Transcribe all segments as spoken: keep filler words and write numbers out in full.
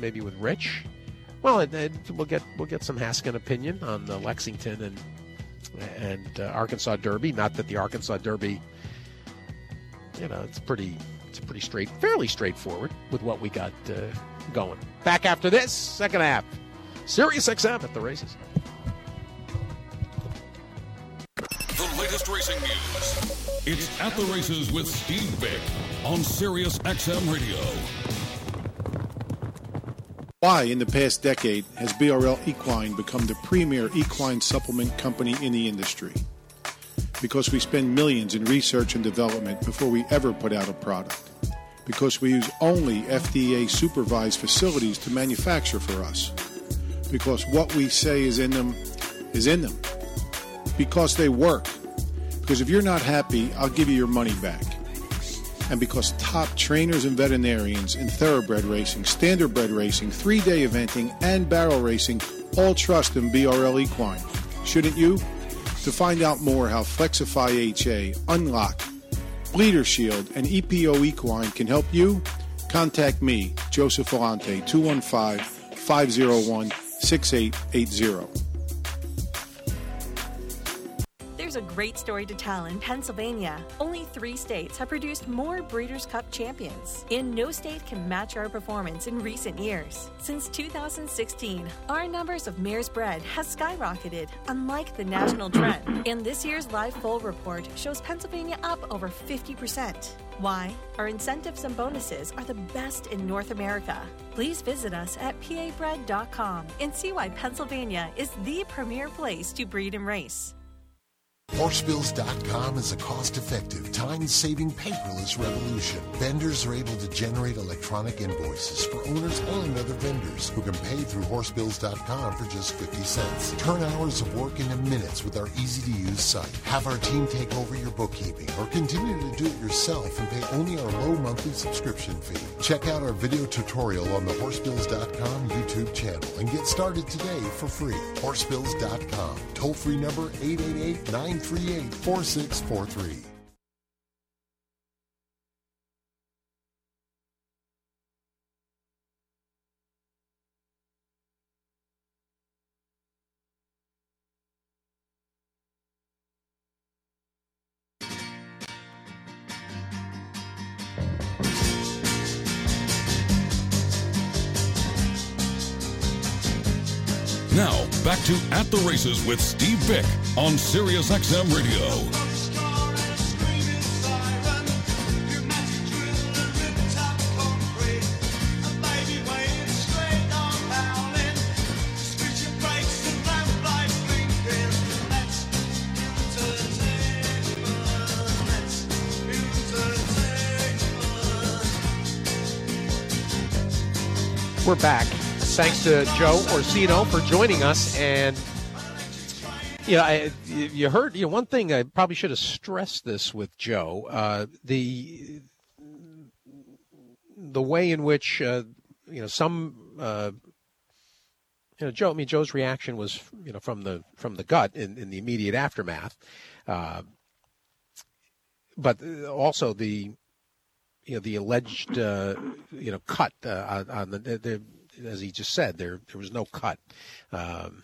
maybe with Rich. Well, and, and we'll get we'll get some Haskin opinion on the Lexington and and uh, Arkansas Derby. Not that the Arkansas Derby, you know, it's pretty it's pretty straight, fairly straightforward with what we got uh, going. Back after this second half, Sirius X M at the races. The latest racing news. It's At the Races with Steve Vick on Sirius X M Radio. Why, in the past decade, has B R L Equine become the premier equine supplement company in the industry? Because we spend millions in research and development before we ever put out a product. Because we use only F D A-supervised facilities to manufacture for us. Because what we say is in them is in them. Because they work. Because if you're not happy, I'll give you your money back. And because top trainers and veterinarians in thoroughbred racing, standardbred racing, three-day eventing, and barrel racing all trust in B R L Equine. Shouldn't you? To find out more how Flexify H A, Unlock, Bleeder Shield, and E P O Equine can help you, contact me, Joseph Volante, two one five, five oh one, six eight eight zero. There's a great story to tell in Pennsylvania. Only three states have produced more Breeders' Cup champions, and no state can match our performance in recent years. Since two thousand sixteen, our numbers of mares bred has skyrocketed, unlike the national trend. And this year's Live Foal report shows Pennsylvania up over fifty percent. Why? Our incentives and bonuses are the best in North America. Please visit us at P A bred dot com and see why Pennsylvania is the premier place to breed and race. Horsebills dot com is a cost-effective, time-saving, paperless revolution. Vendors are able to generate electronic invoices for owners and other vendors who can pay through Horsebills dot com for just fifty cents. Turn hours of work into minutes with our easy-to-use site. Have our team take over your bookkeeping or continue to do it yourself and pay only our low monthly subscription fee. Check out our video tutorial on the Horsebills dot com YouTube channel and get started today for free. Horsebills dot com. Toll-free number eight eight eight, nine three eight, four six four three. Now, back to At the Races with Steve Vick on Sirius X M Radio. We're back. Thanks to Joe Orsino for joining us. And, you know, I, you heard, you know, one thing I probably should have stressed this with Joe, uh, the the way in which, uh, you know, some, uh, you know, Joe, I mean, Joe's reaction was, you know, from the from the gut in, in the immediate aftermath. Uh, but also the, you know, the alleged, uh, you know, cut uh, on, on the, the as he just said, there there was no cut. Um,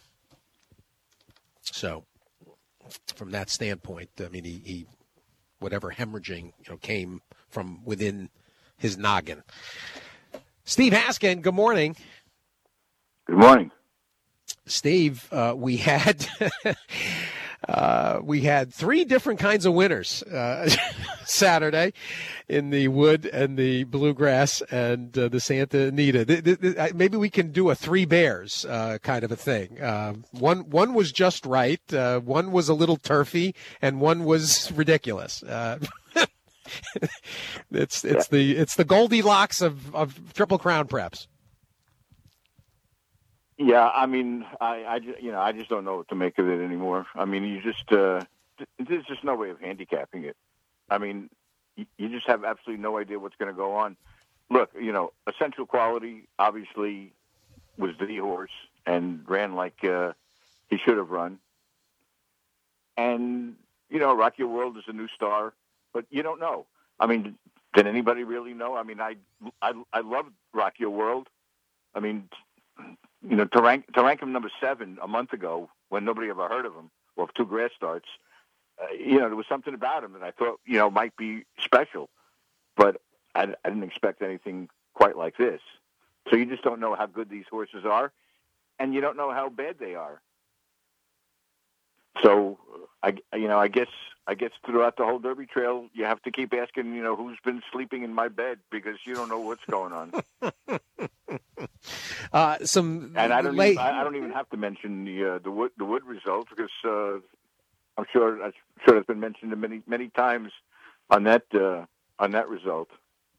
so, from that standpoint, I mean, he, he whatever hemorrhaging you know came from within his noggin. Steve Haskin, good morning. Good morning, Steve. Uh, we had uh, we had three different kinds of winners uh, Saturday in the Wood and the Bluegrass and uh, the Santa Anita. Th- th- th- maybe we can do a three bears uh, kind of a thing. Uh, one one was just right, uh, one was a little turfy, and one was ridiculous. Uh, it's it's the it's the Goldilocks of, of Triple Crown preps. Yeah, I mean, I, I, you know, I just don't know what to make of it anymore. I mean, you just, uh, there's just no way of handicapping it. I mean, you, you just have absolutely no idea what's going to go on. Look, you know, Essential Quality obviously was the horse and ran like uh, he should have run. And, you know, Rock Your World is a new star, but you don't know. I mean, did anybody really know? I mean, I, I, I love Rock Your World. I mean, you know, to rank to rank him number seven a month ago when nobody ever heard of him, or two grass starts, uh, you know, there was something about him that I thought, you know, might be special, but I, I didn't expect anything quite like this. So you just don't know how good these horses are, and you don't know how bad they are. So, I, you know, I guess, I guess throughout the whole Derby Trail, you have to keep asking, you know, who's been sleeping in my bed, because you don't know what's going on. uh, some and I don't, late... even, I, I don't even have to mention the uh, the Wood the Wood results, because uh, I'm sure I'm sure it's been mentioned many many times on that uh, on that result.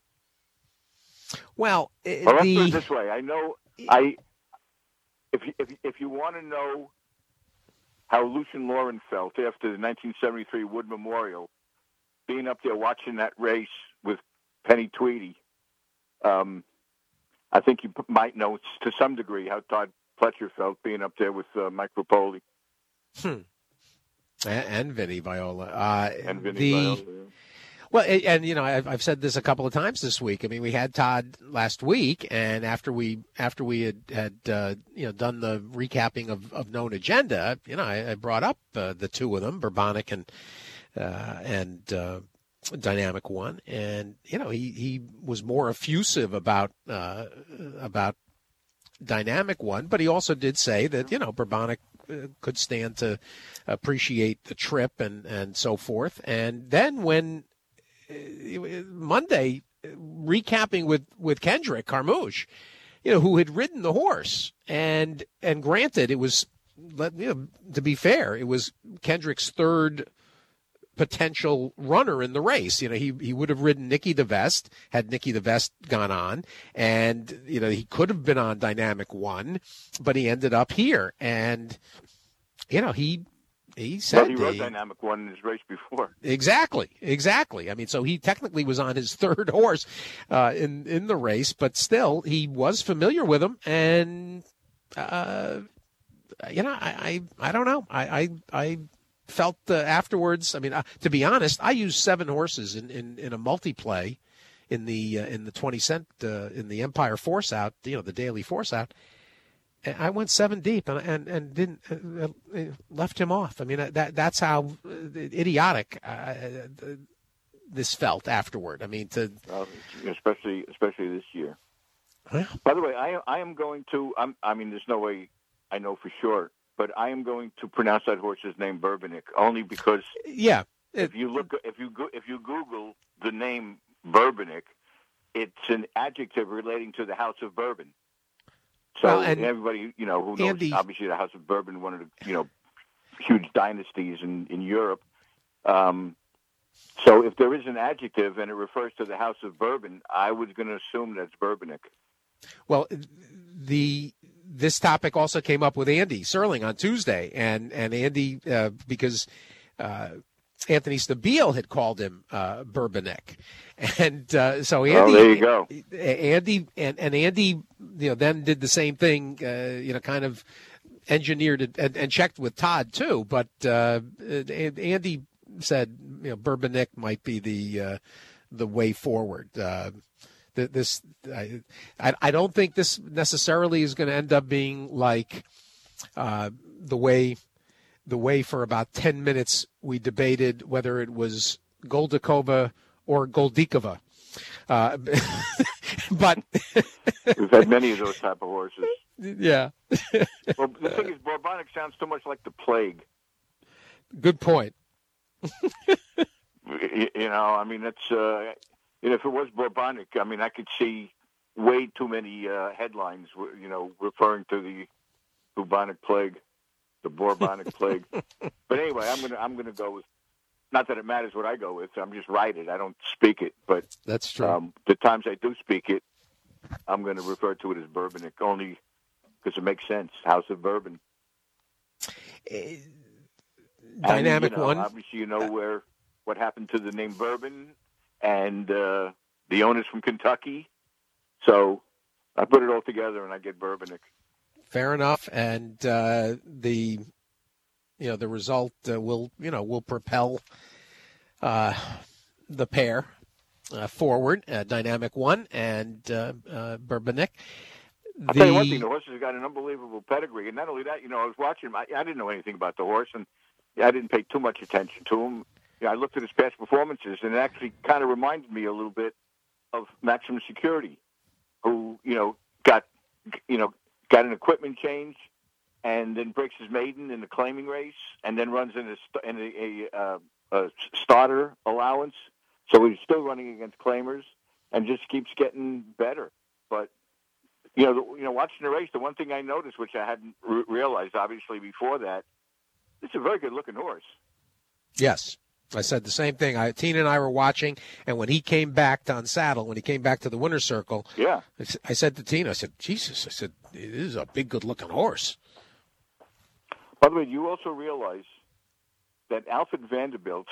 Well, uh, well let's the... put it this way. I know I if you, if if you want to know how Lucian Lauren felt after the nineteen seventy-three Wood Memorial, being up there watching that race with Penny Tweedy, um, I think you might know to some degree how Todd Pletcher felt being up there with uh, Mike Rapoli. Hmm. And, and Vinny Viola. Uh, and Vinny the... Viola, yeah. Well, and, you know, I've, I've said this a couple of times this week. I mean, we had Todd last week, and after we after we had, had uh, you know, done the recapping of, of Known Agenda, you know, I, I brought up uh, the two of them, Bourbonic and uh, and uh, Dynamic One, and you know, he, he was more effusive about uh, about Dynamic One, but he also did say that, you know, Bourbonic uh, could stand to appreciate the trip and, and so forth. And then when Monday, recapping with, with Kendrick Carmouche, you know, who had ridden the horse, and and granted, it was, you know, to be fair, it was Kendrick's third potential runner in the race. You know, he he would have ridden Nicky DeVest had Nicky DeVest gone on, and you know, he could have been on Dynamic One, but he ended up here, and you know, he. He said well, he rode he, Dynamic One in his race before. Exactly, exactly. I mean, so he technically was on his third horse uh, in in the race, but still, he was familiar with him, and uh, you know, I, I I don't know. I I, I felt uh, afterwards. I mean, uh, to be honest, I used seven horses in, in, in a multiplay in the uh, in the twenty cent uh, in the Empire Force Out. You know, the daily Force Out. I went seven deep and and, and didn't uh, left him off. I mean, that that's how idiotic uh, this felt afterward. I mean, to well, especially especially this year. Well, by the way, I I am going to. I'm, I mean, there's no way I know for sure, but I am going to pronounce that horse's name Bourbonic only because. Yeah. It, if you look, if you go, if you Google the name Bourbonic, it's an adjective relating to the House of Bourbon. So well, and everybody, you know, who knows, Andy, obviously the House of Bourbon, one of the, you know, huge dynasties in, in Europe. Um, so if there is an adjective and it refers to the House of Bourbon, I was going to assume that's Bourbonic. Well, the this topic also came up with Andy Serling on Tuesday, and, and Andy, uh, because uh, Anthony Stabile had called him uh, Bourbonic. And uh, so Andy, oh, there you go. Andy and, and Andy, you know, then did the same thing, uh, you know, kind of engineered it and, and checked with Todd too. But uh, Andy said, you know, Bourbonic might be the uh, the way forward. Uh, this, I, I don't think this necessarily is going to end up being like uh, the way. The way for about ten minutes we debated whether it was Goldikova or Goldikova. Uh, but we've had many of those type of horses. Yeah. Well, the thing is, Bourbonic sounds too much like the plague. Good point. you, you know, I mean, it's uh, you know, if it was Bourbonic, I mean, I could see way too many uh, headlines, you know, referring to the bubonic plague. The Bourbonic plague. But anyway, I'm gonna I'm gonna go with. Not that it matters what I go with. I'm just write it. I don't speak it. But that's true. Um, the times I do speak it, I'm going to refer to it as Bourbonic only because it makes sense. House of Bourbon. Uh, dynamic and, you know, one. Obviously, you know where what happened to the name Bourbon, and uh, the owners from Kentucky. So I put it all together, and I get Bourbonic. Fair enough, and uh, the you know the result uh, will you know will propel uh, the pair uh, forward. Uh, Dynamic One and uh, uh, Bourbonic. I'll tell you one thing, the horse has got an unbelievable pedigree. And not only that, you know, I was watching him. I, I didn't know anything about the horse, and I didn't pay too much attention to him. You know, I looked at his past performances, and it actually kind of reminded me a little bit of Maximum Security, who, you know, got, you know, got an equipment change and then breaks his maiden in the claiming race and then runs in a, in a, a, uh, a starter allowance. So he's still running against claimers and just keeps getting better. But, you know, the, you know, watching the race, the one thing I noticed, which I hadn't re- realized obviously before that, it's a very good-looking horse. Yes. I said the same thing. I, Tina and I were watching, and when he came back to unsaddle, when he came back to the winner's circle, yeah, I, I said to Tina, I said, Jesus, I said, this is a big, good-looking horse. By the way, you also realize that Alfred Vanderbilt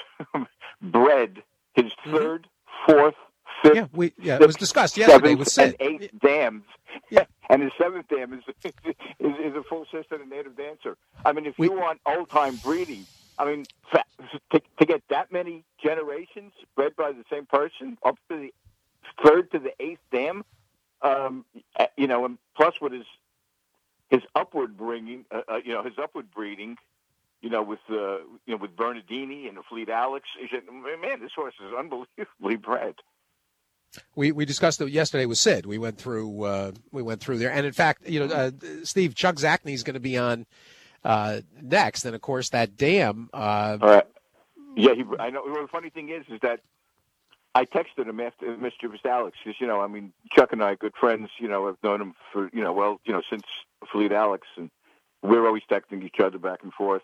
bred his third, mm-hmm. fourth, fifth, yeah, we, yeah, it was discussed yesterday with Sid. And eighth dams. Yeah. And his seventh dam is, is, is a full-sisted and native dancer. I mean, if we, you want old-time breeding, I mean, to, to get that many generations bred by the same person, up to the third to the eighth dam, um, you know, and plus with his his upward bringing, uh, uh, you know, his upward breeding, you know, with uh, you know with Bernardini and the Fleet Alex, he said, man, this horse is unbelievably bred. We we discussed it yesterday with Sid. We went through uh, we went through there, and in fact, you know, uh, Steve, Chuck Zachney is going to be on. Uh, next, and of course that dam. Uh, All right. Yeah, he, I know. Well, the funny thing is, is that I texted him after Mischievous Alex because you know, I mean, Chuck and I are good friends. You know, I've known him for you know, well, you know, since Fleet Alex, and we're always texting each other back and forth.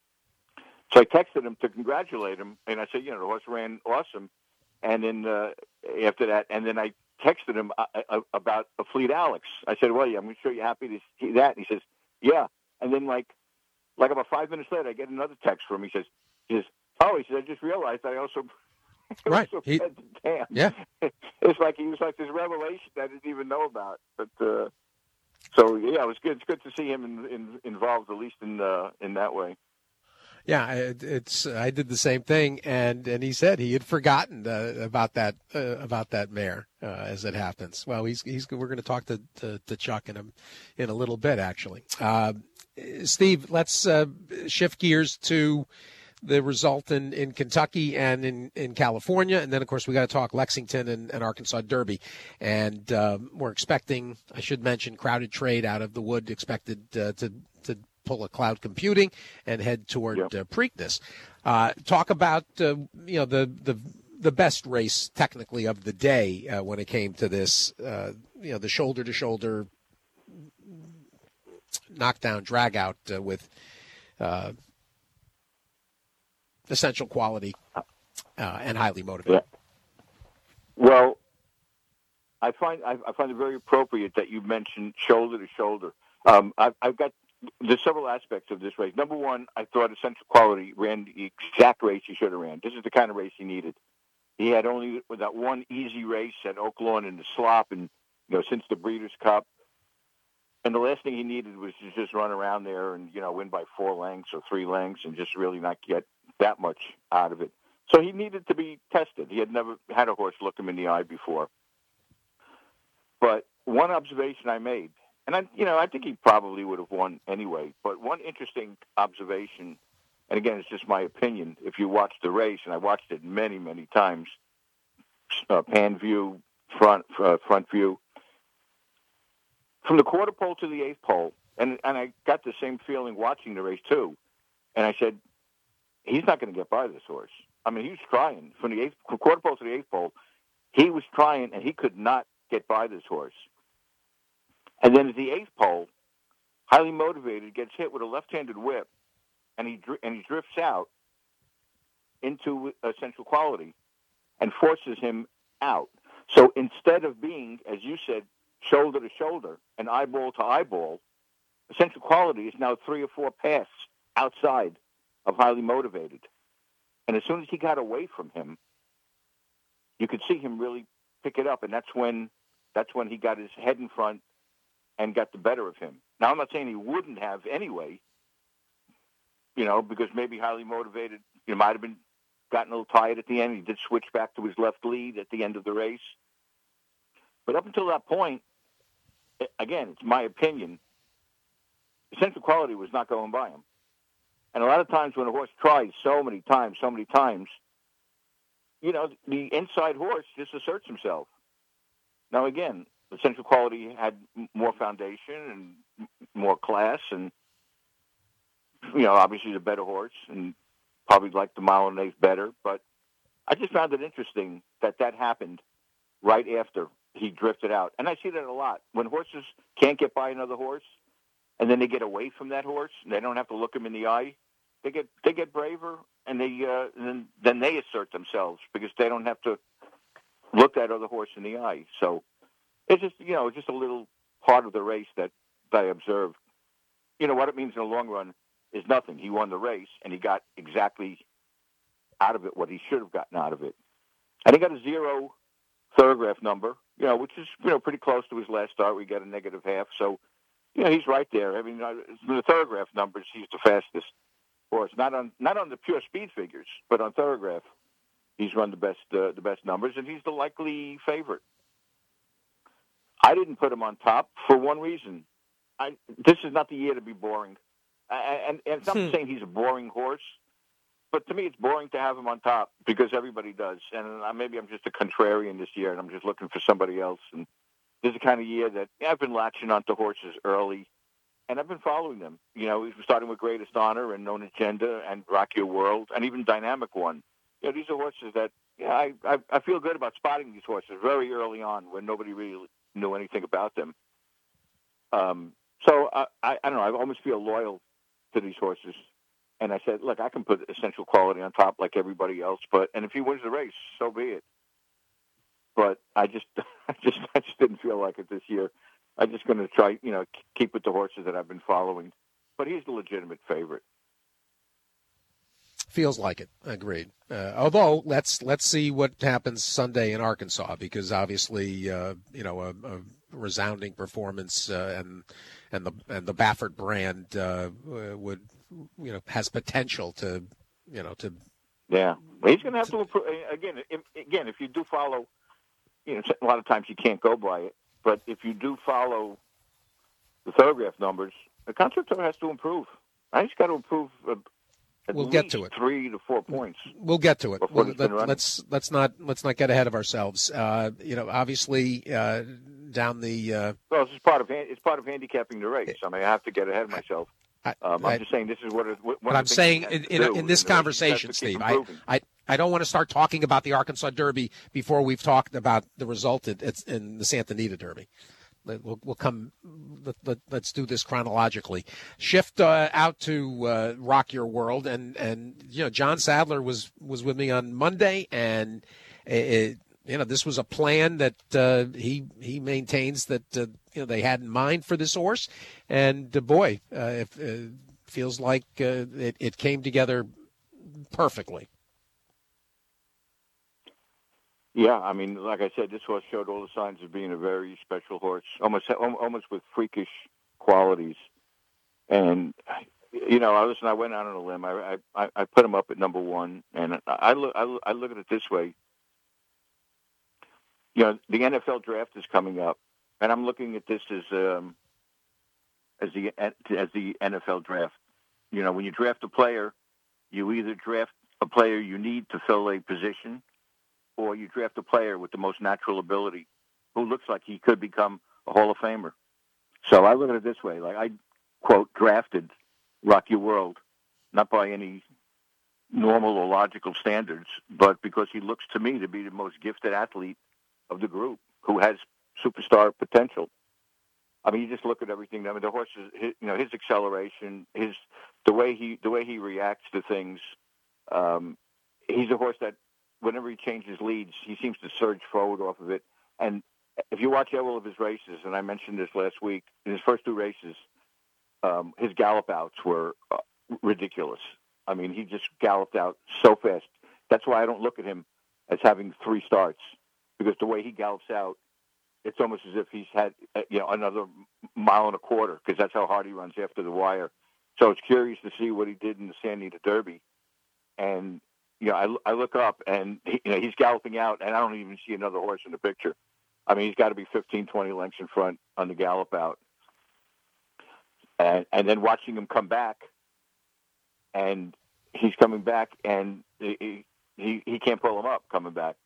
So I texted him to congratulate him, and I said, you know, the horse ran awesome. And then uh, after that, and then I texted him uh, uh, about a Fleet Alex. I said, well, yeah, I'm sure you're happy to see that. And he says, yeah. And then like. Like about five minutes later, I get another text from him. He says, "He says, oh, he says, I just realized I also, right. also he, fed the dam." Yeah, it's like he was like this revelation I didn't even know about. But uh, so yeah, it was good. It's good to see him in, in, involved at least in uh, in that way. Yeah, it, it's. I did the same thing, and, and he said he had forgotten uh, about that uh, about that mare uh, as it happens. Well, he's he's we're going to talk to, to to Chuck in a in a little bit, actually. Uh, Steve, let's uh, shift gears to the result in, in Kentucky and in, in California. And then, of course, we got to talk Lexington and, and Arkansas Derby. And um, we're expecting, I should mention, Crowded Trade out of the Wood, expected uh, to, to pull a Cloud Computing and head toward yep. uh, Preakness. Uh, talk about, uh, you know, the, the the best race technically of the day uh, when it came to this, uh, you know, the shoulder-to-shoulder knockdown, drag out uh, with uh, essential quality uh, and highly motivated. Yeah. Well, I find I, I find it very appropriate that you mentioned shoulder to shoulder. Um, I've, I've got there's several aspects of this race. Number one, I thought essential quality ran the exact race he should have ran. This is the kind of race he needed. He had only that one easy race at Oaklawn in the slop, and you know since the Breeders' Cup. And the last thing he needed was to just run around there and, you know, win by four lengths or three lengths and just really not get that much out of it. So he needed to be tested. He had never had a horse look him in the eye before. But one observation I made, and, I, you know, I think he probably would have won anyway, but one interesting observation, and again, it's just my opinion, if you watch the race, and I watched it many, many times, uh, pan view, front, uh, front view, from the quarter pole to the eighth pole, and and I got the same feeling watching the race too. And I said, he's not going to get by this horse. I mean, he was trying from the eighth from quarter pole to the eighth pole. He was trying, and he could not get by this horse. And then at the eighth pole, highly motivated, gets hit with a left-handed whip, and he and he drifts out into essential quality, and forces him out. So instead of being, as you said, shoulder to shoulder and eyeball to eyeball, essential quality is now three or four paths outside of highly motivated. And as soon as he got away from him, you could see him really pick it up. And that's when, that's when he got his head in front and got the better of him. Now, I'm not saying he wouldn't have anyway, you know, because maybe highly motivated, you know, might have been gotten a little tired at the end. He did switch back to his left lead at the end of the race. But up until that point, again, it's my opinion, Essential Quality was not going by him. And a lot of times when a horse tries so many times, so many times, you know, the inside horse just asserts himself. Now, again, Essential Quality had more foundation and more class and, you know, obviously the better horse and probably liked the mile and eighth better. But I just found it interesting that that happened right after he drifted out. And I see that a lot. When horses can't get by another horse and then they get away from that horse and they don't have to look him in the eye, they get they get braver and they uh, then, then they assert themselves because they don't have to look that other horse in the eye. So it's just, you know, just a little part of the race that, that I observed. You know, what it means in the long run is nothing. He won the race, and he got exactly out of it what he should have gotten out of it. And he got a zero thoroughgraph number, you know, which is, you know, pretty close to his last start. We got a negative half. So, you know, he's right there. I mean, uh, the thoroughgraph numbers, he's the fastest horse. Not on not on the pure speed figures, but on thoroughgraph, he's run the best uh, the best numbers, and he's the likely favorite. I didn't put him on top for one reason. I, this is not the year to be boring. And, and it's not hmm. saying he's a boring horse, but to me it's boring to have him on top because everybody does. And maybe I'm just a contrarian this year and I'm just looking for somebody else. And this is the kind of year that yeah, I've been latching onto horses early, and I've been following them. You know, starting with Greatest Honor and Known Agenda and Rock Your World and even Dynamic One. You know, these are horses that yeah, I, I, I feel good about spotting these horses very early on when nobody really knew anything about them. Um, so I, I, I don't know. I almost feel loyal to these horses, and I said, "Look, I can put Essential Quality on top like everybody else, but and if he wins the race, so be it." But I just, I just, I just didn't feel like it this year. I'm just going to try, you know, keep with the horses that I've been following. But he's the legitimate favorite. Feels like it. Agreed. Uh, although let's let's see what happens Sunday in Arkansas, because obviously, uh, you know, a, a resounding performance uh, and and the and the Baffert brand uh, would, you know, has potential to, you know, to. Yeah, he's going to have to improve again. If, again, if you do follow, you know, a lot of times you can't go by it, but if you do follow the thoroughgraph numbers, the Concerto has to improve. I just got to improve. Uh, At we'll get to it. Three to four points. We'll get to it. We'll, let, let's let's not let's not get ahead of ourselves. Uh, you know, obviously uh, down the. Uh, well, it's part of it's part of handicapping the race. I mean, I have to get ahead of myself. I, um, I'm I, just saying this is what. It, what but I'm saying in, in, in this conversation, Steve, I, I I don't want to start talking about the Arkansas Derby before we've talked about the result at, at, in the Santa Anita Derby. We'll, we'll come. Let, let, let's do this chronologically. Shift uh, out to uh, Rock Your World, and and you know John Sadler was was with me on Monday, and it, you know this was a plan that uh, he he maintains that uh, you know they had in mind for this horse, and uh, boy, uh, it uh, feels like uh, it, it came together perfectly. Yeah, I mean, like I said, this horse showed all the signs of being a very special horse, almost almost with freakish qualities. And, you know, I listen, I went out on a limb. I I, I put him up at number one, and I look, I, I look at it this way. You know, the N F L draft is coming up, and I'm looking at this as um, as the as the N F L draft. You know, when you draft a player, you either draft a player you need to fill a position, or you draft a player with the most natural ability who looks like he could become a Hall of Famer. So I look at it this way. Like I, quote, drafted Rock Your World, not by any normal or logical standards, but because he looks to me to be the most gifted athlete of the group who has superstar potential. I mean, you just look at everything. I mean, the horse is, his, you know, his acceleration, his the way he the way he reacts to things. Um, he's a horse that, whenever he changes leads, he seems to surge forward off of it. And if you watch several of his races, and I mentioned this last week, in his first two races, um, his gallop outs were uh, ridiculous. I mean, he just galloped out so fast. That's why I don't look at him as having three starts, because the way he gallops out, it's almost as if he's had, uh, you know, another mile and a quarter, because that's how hard he runs after the wire. So it's curious to see what he did in the Santa Anita Derby. And you know, I, I look up and he, you know he's galloping out, and I don't even see another horse in the picture. I mean, he's got to be fifteen, twenty lengths in front on the gallop out. And, and then watching him come back, and he's coming back, and he, he, he can't pull him up coming back.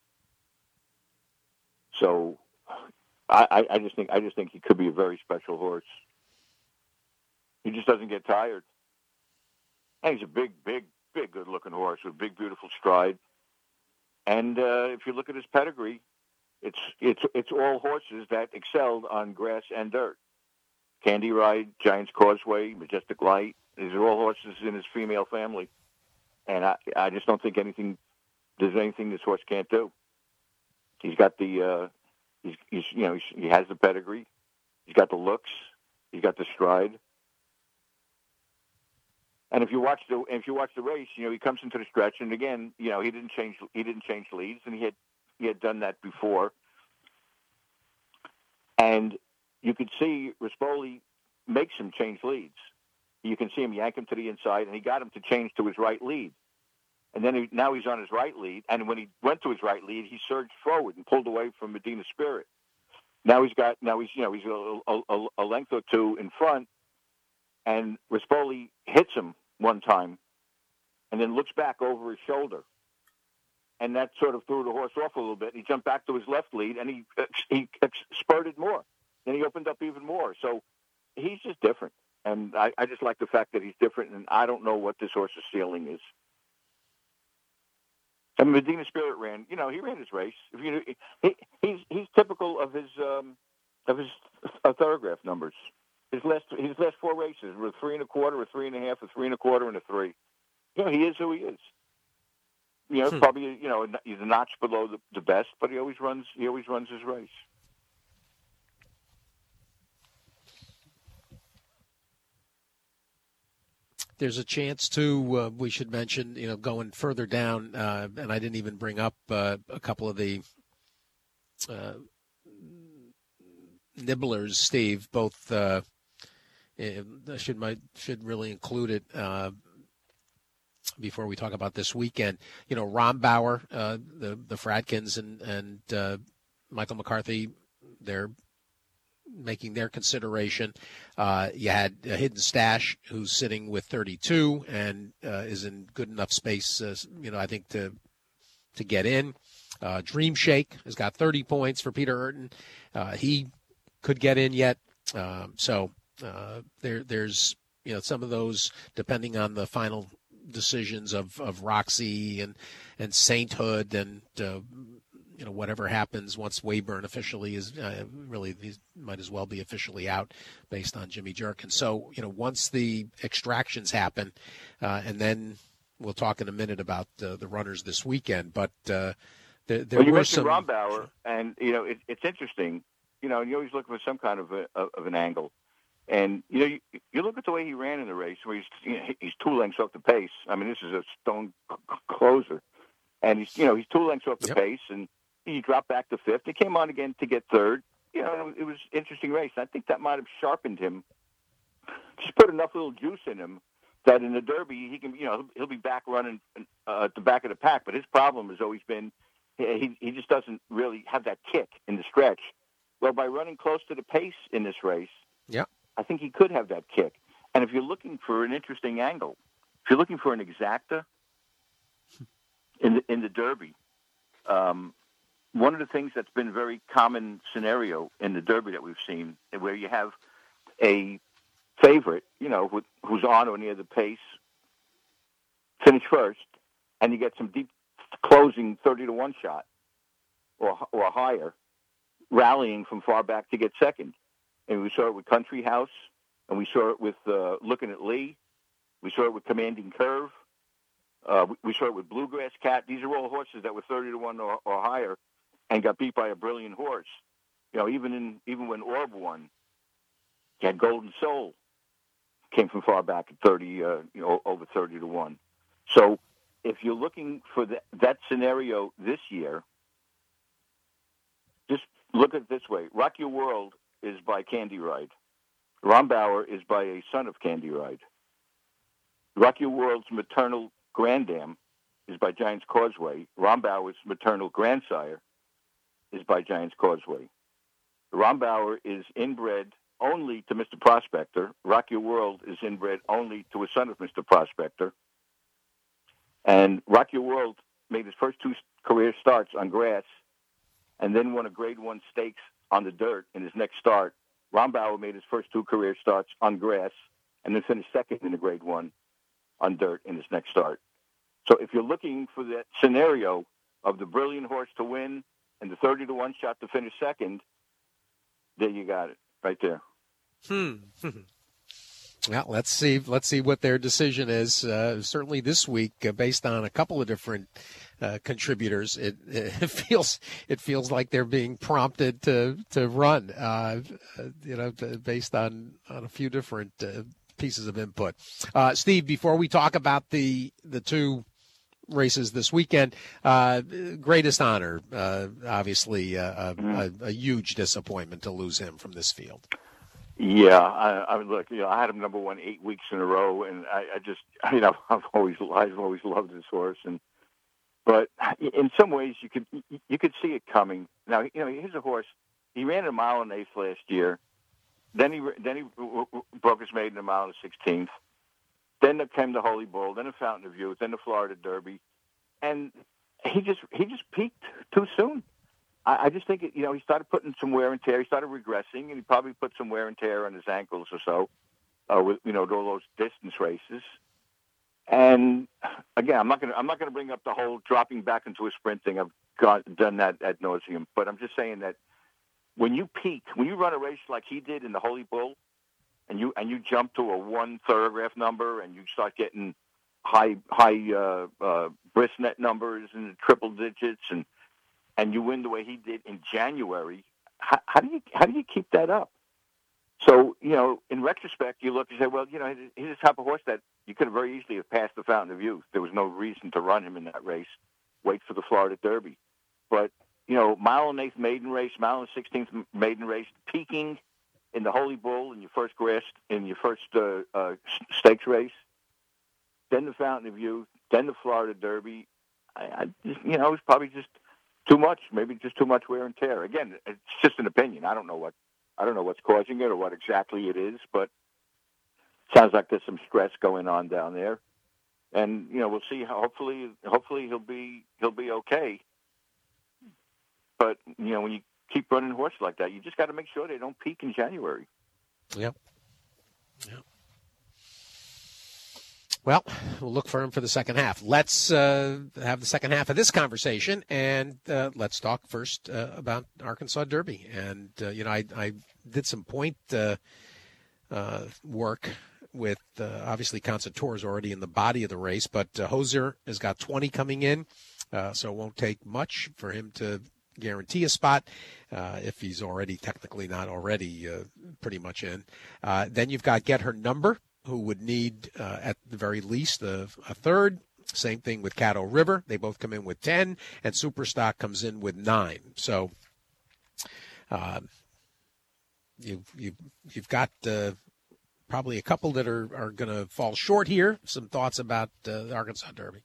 So I, I just think I just think he could be a very special horse. He just doesn't get tired. And he's a big, big, big, good-looking horse with a big, beautiful stride. And uh, if you look at his pedigree, it's it's it's all horses that excelled on grass and dirt. Candy Ride, Giant's Causeway, Majestic Light. These are all horses in his female family. And I, I just don't think anything there's anything this horse can't do. He's got the, uh, he's, he's you know, he's, he has the pedigree. He's got the looks. He's got the stride. And if you watch the if you watch the race, you know he comes into the stretch, and again, you know he didn't change he didn't change leads, and he had he had done that before. And you could see Rispoli makes him change leads. You can see him yank him to the inside, and he got him to change to his right lead. And then he, now he's on his right lead, and when he went to his right lead, he surged forward and pulled away from Medina Spirit. Now he's got now he's you know he's a, a, a length or two in front. And Rispoli hits him one time and then looks back over his shoulder. And that sort of threw the horse off a little bit. He jumped back to his left lead, and he he spurted more. Then he opened up even more. So he's just different. And I, I just like the fact that he's different, and I don't know what this horse's ceiling is. And Medina Spirit ran, you know, he ran his race. If you, he, he's he's typical of his um, of his uh, thoroughgraph numbers. His last his last four races were three and a quarter, a three and a half, a three and a quarter, and a three. You know, he is who he is. You know, hmm. probably you know he's a notch below the, the best, but he always runs he always runs his race. There's a chance, too, uh, we should mention, you know, going further down, uh, and I didn't even bring up uh, a couple of the uh, nibblers, Steve, both uh, I should, might, should really include it uh, before we talk about this weekend. You know, Rombauer, uh, the, the Fradkins, and, and uh, Michael McCarthy, they're making their consideration. Uh, you had a Hidden Stash, who's sitting with thirty-two and uh, is in good enough space, uh, you know, I think to to get in. Uh, Dream Shake has got thirty points for Peter Urton. Uh, he could get in yet. Um, so uh, there, there's, you know, some of those, depending on the final decisions of, of Roxy and, and Sainthood and, uh, you know, whatever happens once Wayburn officially is uh, really, he might as well be officially out based on Jimmy Jerkin. So, you know, once the extractions happen, uh, and then we'll talk in a minute about uh, the runners this weekend. But uh, there, there well, you were mentioned some. Rombauer, and you know, it, it's interesting. You know, and you're always looking for some kind of a, of an angle. And you know, you, you look at the way he ran in the race, where he's you know, he's two lengths off the pace. I mean, this is a stone c- closer, and he's you know he's two lengths off the Yep. pace, and he dropped back to fifth. He came on again to get third. You know, it was an interesting race. I think that might have sharpened him. Just put enough little juice in him that in the Derby, he can, you know, he'll be back running uh, at the back of the pack. But his problem has always been he he just doesn't really have that kick in the stretch. Well, by running close to the pace in this race, Yeah. I think he could have that kick. And if you're looking for an interesting angle, if you're looking for an exacta in the, in the Derby, um, one of the things that's been a very common scenario in the Derby that we've seen, where you have a favorite, you know, who, who's on or near the pace, finish first, and you get some deep closing thirty to one shot or or higher, rallying from far back to get second. And we saw it with Country House, and we saw it with uh, Looking at Lee. We saw it with Commanding Curve. Uh, we, we saw it with Bluegrass Cat. These are all horses that were thirty to one or, or higher, and got beat by a brilliant horse. You know, even in even when Orb won, you had Golden Soul, came from far back at thirty, uh, you know, over thirty to one. So, if you're looking for the, that scenario this year, just look at it this way: Rock Your World is by Candy Ride. Rombauer is by a son of Candy Ride. Rock Your World's maternal granddam is by Giant's Causeway. Rombauer's maternal grandsire is by Giant's Causeway. Rombauer is inbred only to Mister Prospector. Rock Your World is inbred only to a son of Mister Prospector. And Rock Your World made his first two career starts on grass and then won a grade one stakes on the dirt in his next start. Rombauer made his first two career starts on grass and then finished second in the grade one on dirt in his next start. So if you're looking for that scenario of the brilliant horse to win and the thirty to one shot to finish second, there you got it right there. Hmm. Well, let's see. Let's see what their decision is. Uh, certainly this week, uh, based on a couple of different uh, contributors, it, it feels it feels like they're being prompted to to run. Uh, you know, based on on a few different uh, pieces of input. Uh, Steve, before we talk about the the two races this weekend, uh, Greatest Honor, uh, obviously uh, mm-hmm. a, a huge disappointment to lose him from this field. Yeah, I, I mean, look, you know, I had him number one eight weeks in a row, and I, I just, you know, I've always, I've always loved this horse, and but in some ways, you could, you could see it coming. Now, you know, here's a horse. He ran a mile and eighth last year. Then he, then he broke his maiden a mile and sixteenth. Then there came the Holy Bull, then the Fountain of Youth, then the Florida Derby, and he just, he just peaked too soon. I just think, you know, he started putting some wear and tear. He started regressing, and he probably put some wear and tear on his ankles or so, uh, with you know all those distance races. And again, I'm not going to I'm not going to bring up the whole dropping back into a sprint thing. I've got, done that ad nauseum. But I'm just saying that when you peak, when you run a race like he did in the Holy Bull, and you and you jump to a one thoroughgraph number, and you start getting high high uh, uh, bris net numbers and triple digits, and and you win the way he did in January, how, how do you how do you keep that up? So, you know, in retrospect, you look and say, well, you know, he's the type of horse that you could have very easily have passed the Fountain of Youth. There was no reason to run him in that race. Wait for the Florida Derby. But, you know, mile and eighth maiden race, mile and sixteenth maiden race, peaking in the Holy Bull in your first grass, in your first uh, uh, stakes race, then the Fountain of Youth, then the Florida Derby. I, I just, you know, it's probably just too much, maybe just too much wear and tear. Again, it's just an opinion. I don't know what, I don't know what's causing it or what exactly it is, but it sounds like there's some stress going on down there. And you know, we'll see. How, hopefully, hopefully he'll be he'll be okay. But you know, when you keep running horses like that, you just got to make sure they don't peak in January. Yep. Yep. Well, we'll look for him for the second half. Let's uh, have the second half of this conversation, and uh, let's talk first uh, about Arkansas Derby. And, uh, you know, I, I did some point uh, uh, work with, uh, obviously, Concertor is already in the body of the race, but uh, Hoser has got twenty coming in, uh, so it won't take much for him to guarantee a spot uh, if he's already technically not already uh, pretty much in. Uh, then you've got Get Her Number, who would need, uh, at the very least, a, a third. Same thing with Caddo River. They both come in with ten, and Superstock comes in with nine. So uh, you, you, you've got uh, probably a couple that are, are going to fall short here. Some thoughts about uh, the Arkansas Derby?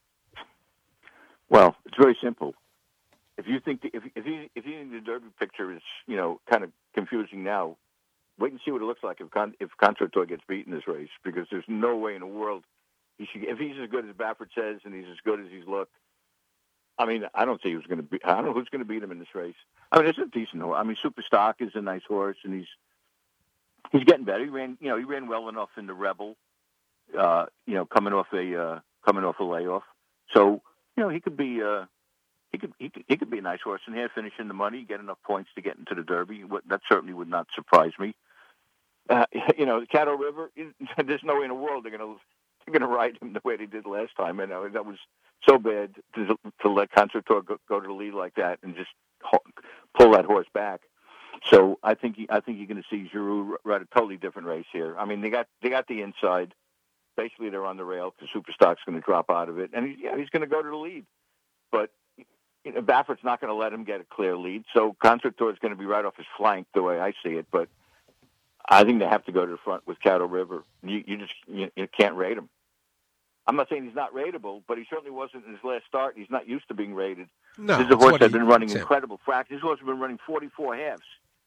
Well, it's very simple. If you think the, if if you if you think the Derby picture is, you know, kind of confusing now, wait and see what it looks like if Con, if Concertor gets beaten this race, because there's no way in the world he should. If he's as good as Baffert says and he's as good as he's looked, I mean, I don't see who's going to be. I don't know who's going to beat him in this race. I mean, it's a decent horse. I mean, Superstock is a nice horse, and he's he's getting better. He ran, you know, he ran well enough in the Rebel, uh, you know, coming off a uh, coming off a layoff. So you know, he could be. Uh, He could, he could he could be a nice horse in here, finish in the money, get enough points to get into the Derby. That certainly would not surprise me. Uh, you know, the Caddo River. There's no way in the world they're going to they're going to ride him the way they did last time. And that was so bad to, to let Concertor go, go to the lead like that and just pull that horse back. So I think I think you're going to see Giroux ride a totally different race here. I mean, they got they got the inside. Basically, they're on the rail because Superstock's going to drop out of it, and he's, yeah, he's going to go to the lead, but. You know, Baffert's not going to let him get a clear lead, so Concertor is going to be right off his flank the way I see it. But I think they have to go to the front with Caddo River. You, you just you, you can't rate him. I'm not saying he's not rateable, but he certainly wasn't in his last start. He's not used to being rated. No, this is a horse that's been running Tim. incredible fractions. This horse has been running forty-four halves.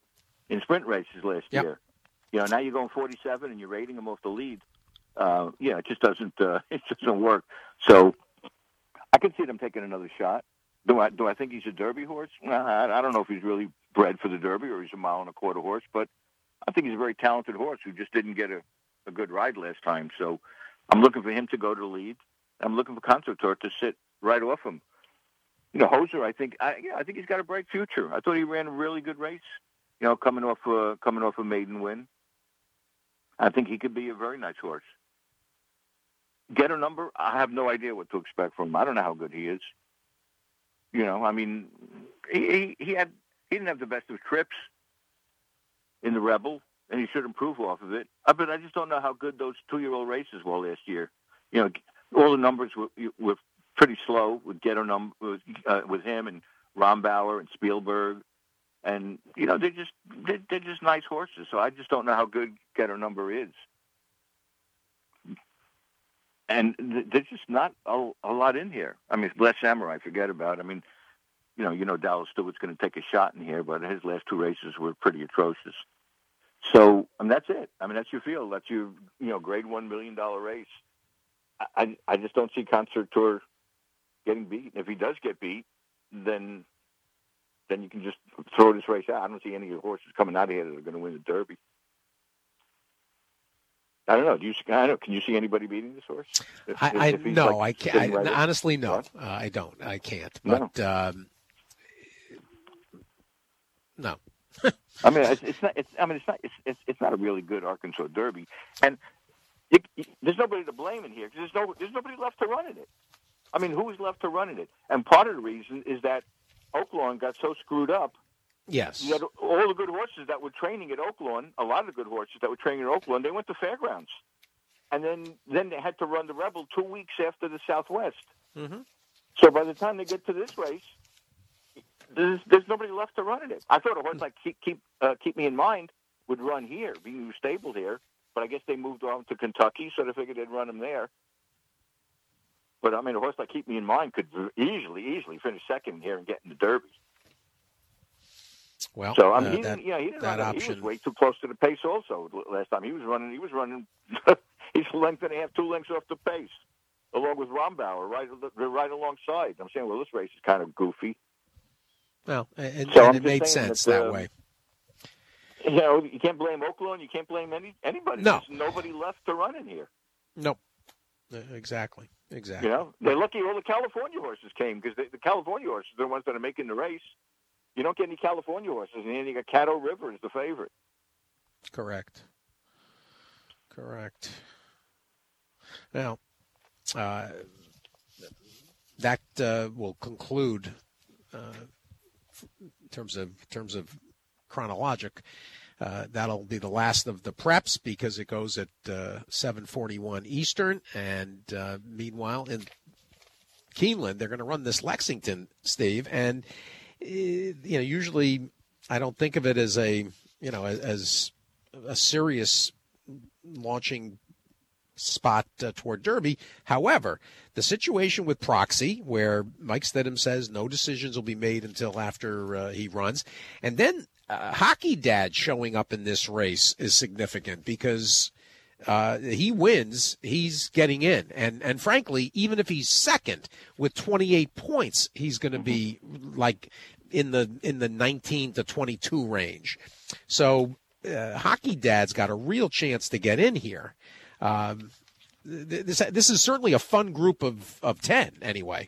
in sprint races last Yep. year. You know, now you're going forty-seven and you're rating him off the lead. Uh, yeah, it just doesn't uh, it just doesn't work. So I could see them taking another shot. Do I do I think he's a Derby horse? Well, I, I don't know if he's really bred for the Derby or he's a mile and a quarter horse, but I think he's a very talented horse who just didn't get a, a good ride last time. So I'm looking for him to go to the lead. I'm looking for Concertor to sit right off him. You know, Hoser, I think, I, yeah, I think he's got a bright future. I thought he ran a really good race. You know, coming off uh, coming off a maiden win. I think he could be a very nice horse. Get a number, I have no idea what to expect from him. I don't know how good he is. You know, I mean, he he, he had he didn't have the best of trips in the Rebel, and he should improve off of it. Uh, but I just don't know how good those two-year-old races were last year. You know, all the numbers were, were pretty slow with Ghetto num with, uh, with him and Rombauer and Spielberg, and you know they're just they're, they're just nice horses. So I just don't know how good Ghetto Number is. And th- there's just not a, a lot in here. I mean, Blessed Samurai, forget about it. I mean, you know, you know Dallas Stewart's going to take a shot in here, but his last two races were pretty atrocious. So, and that's it. I mean, that's your field. That's your, you know, grade one million dollar race. I, I, I just don't see Concertor getting beat. If he does get beat, then then you can just throw this race out. I don't see any of the horses coming out of here that are going to win the Derby. I don't know. Do you? I don't know. Can you see anybody beating this horse? If, I, I if he's no, like I can't. right I, honestly, no, What? uh, I don't. I can't. No. But um, no. I mean, it's, it's not. It's, I mean, it's not. It's, it's it's not a really good Arkansas Derby, and you, you, there's nobody to blame in here because there's no there's nobody left to run in it. I mean, who's left to run in it? And part of the reason is that Oaklawn got so screwed up. Yes. You had all the good horses that were training at Oaklawn, a lot of the good horses that were training at Oaklawn, they went to fairgrounds. And then, then they had to run the Rebel two weeks after the Southwest. Mm-hmm. So by the time they get to this race, there's, there's nobody left to run in it. I thought a horse like Keep Keep, uh, Keep Me in Mind would run here, being stabled here. But I guess they moved on to Kentucky, so they figured they'd run him there. But, I mean, a horse like Keep Me in Mind could easily, easily finish second here and get in the Derby. Well, so I mean, uh, he, that, didn't, you know, he didn't that run. option. He was way too close to the pace. Also, last time he was running, he was running. He's a length and a half, two lengths off the pace, along with Rombauer, right, right alongside. I'm saying, well, this race is kind of goofy. Well, and, so and it made sense that, that uh, way. You know, you can't blame Oaklawn. You can't blame any anybody. No, there's nobody left to run in here. Nope. Exactly. Exactly. You know, they're lucky all the California horses came because the California horses are the ones that are making the race. You don't get any California horses, and then you got Caddo River as the favorite. Correct. Correct. Now, uh, that uh, will conclude uh, in terms of in terms of chronologic. Uh, that'll be the last of the preps because it goes at uh, seven forty-one Eastern, and uh, meanwhile in Keeneland they're going to run this Lexington, Steve, and. You know, usually I don't think of it as a, you know, as, as a serious launching spot uh, toward Derby. However, the situation with Proxy, where Mike Stidham says no decisions will be made until after uh, he runs, and then uh, Hockey Dad showing up in this race is significant because uh, he wins, he's getting in. And, and frankly, even if he's second with twenty-eight points, he's going to be like in the in the nineteen to twenty-two range. So uh, Hockey Dad's got a real chance to get in here. Um, this this is certainly a fun group of, of ten anyway.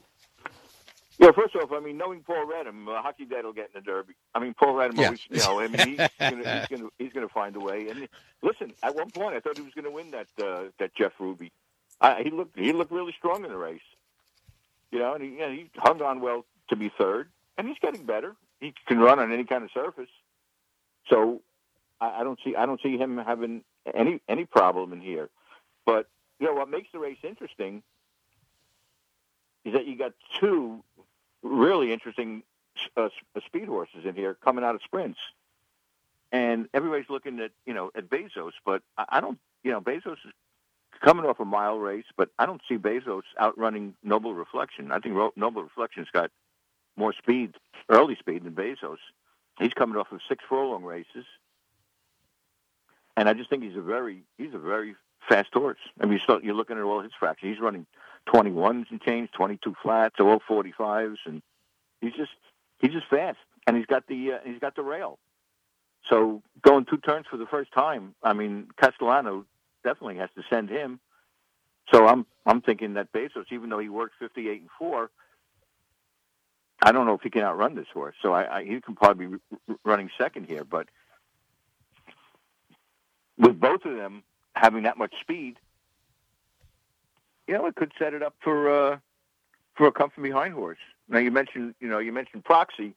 Yeah, first off, I mean, knowing Paul Redham, uh, Hockey Dad will get in the Derby. I mean, Paul Redham Yeah. always, you know, I mean, he's going he's gonna, he's gonna find a way. And listen, at one point, I thought he was going to win that uh, that Jeff Ruby. I, he looked he looked really strong in the race, you know, and he, you know, he hung on well to be third, and he's getting better. He can run on any kind of surface, so I, I don't see I don't see him having any any problem in here. But you know what makes the race interesting is that you got two really interesting uh, speed horses in here coming out of sprints, and everybody's looking at you know at Bezos, but I, I don't you know Bezos is coming off a mile race, but I don't see Bezos outrunning Noble Reflection. I think Ro- Noble Reflection's got more speed, early speed, than Bezos. He's coming off of six furlong races, and I just think he's a very he's a very fast horse. I mean, you start, you're looking at all his fractions. He's running twenty-ones and change, twenty-two flats, all forty-fives, and he's just he's just fast, and he's got the uh, he's got the rail. So going two turns for the first time, I mean, Castellano definitely has to send him. So I'm I'm thinking that Bezos, even though he worked fifty-eight and four, I don't know if he can outrun this horse. So I, I he can probably be running second here. But with both of them having that much speed, you know, it could set it up for uh, for a come from behind horse. Now you mentioned, you know, you mentioned Proxy.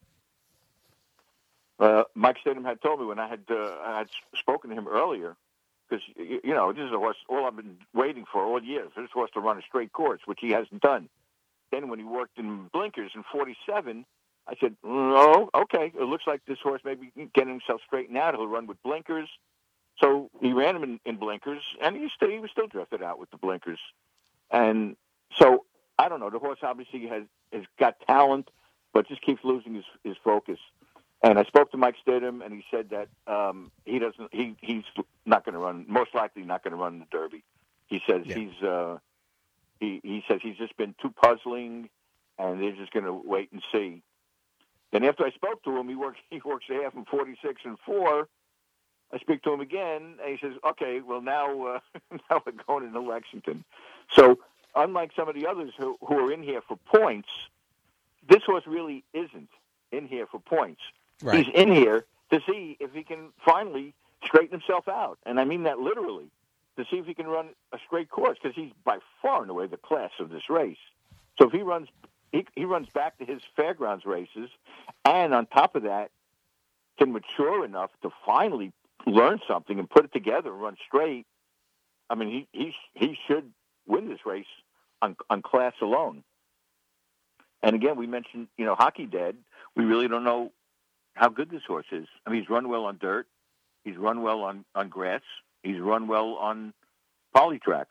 Uh, Mike Stidham had told me when I had uh, I had spoken to him earlier, because you, you know this is a horse all I've been waiting for all years. This horse to run a straight course, which he hasn't done. Then when he worked in blinkers in forty-seven, I said, "Oh, okay. It looks like this horse may be getting himself straightened out. He'll run with blinkers." So he ran him in, in blinkers, and he still he was still drifted out with the blinkers. And so I don't know. The horse obviously has has got talent, but just keeps losing his his focus. And I spoke to Mike Stidham, and he said that um, he doesn't. He he's not going to run. Most likely, not going to run the Derby. He says yeah. he's. Uh, he he says he's just been too puzzling, and they're just going to wait and see. Then after I spoke to him, he works. He works a half in forty-six and four. I speak to him again, and he says, "Okay, well now uh, now we're going into Lexington." So unlike some of the others who who are in here for points, this horse really isn't in here for points. Right. He's in here to see if he can finally straighten himself out. And I mean that literally, to see if he can run a straight course, because he's by far and away the class of this race. So if he runs he, he runs back to his fairgrounds races, and on top of that, can mature enough to finally learn something and put it together and run straight, I mean, he he, he should win this race on, on class alone. And again, we mentioned, you know, Hockey Dead. We really don't know how good this horse is. I mean, he's run well on dirt. He's run well on, on grass. He's run well on polytrack.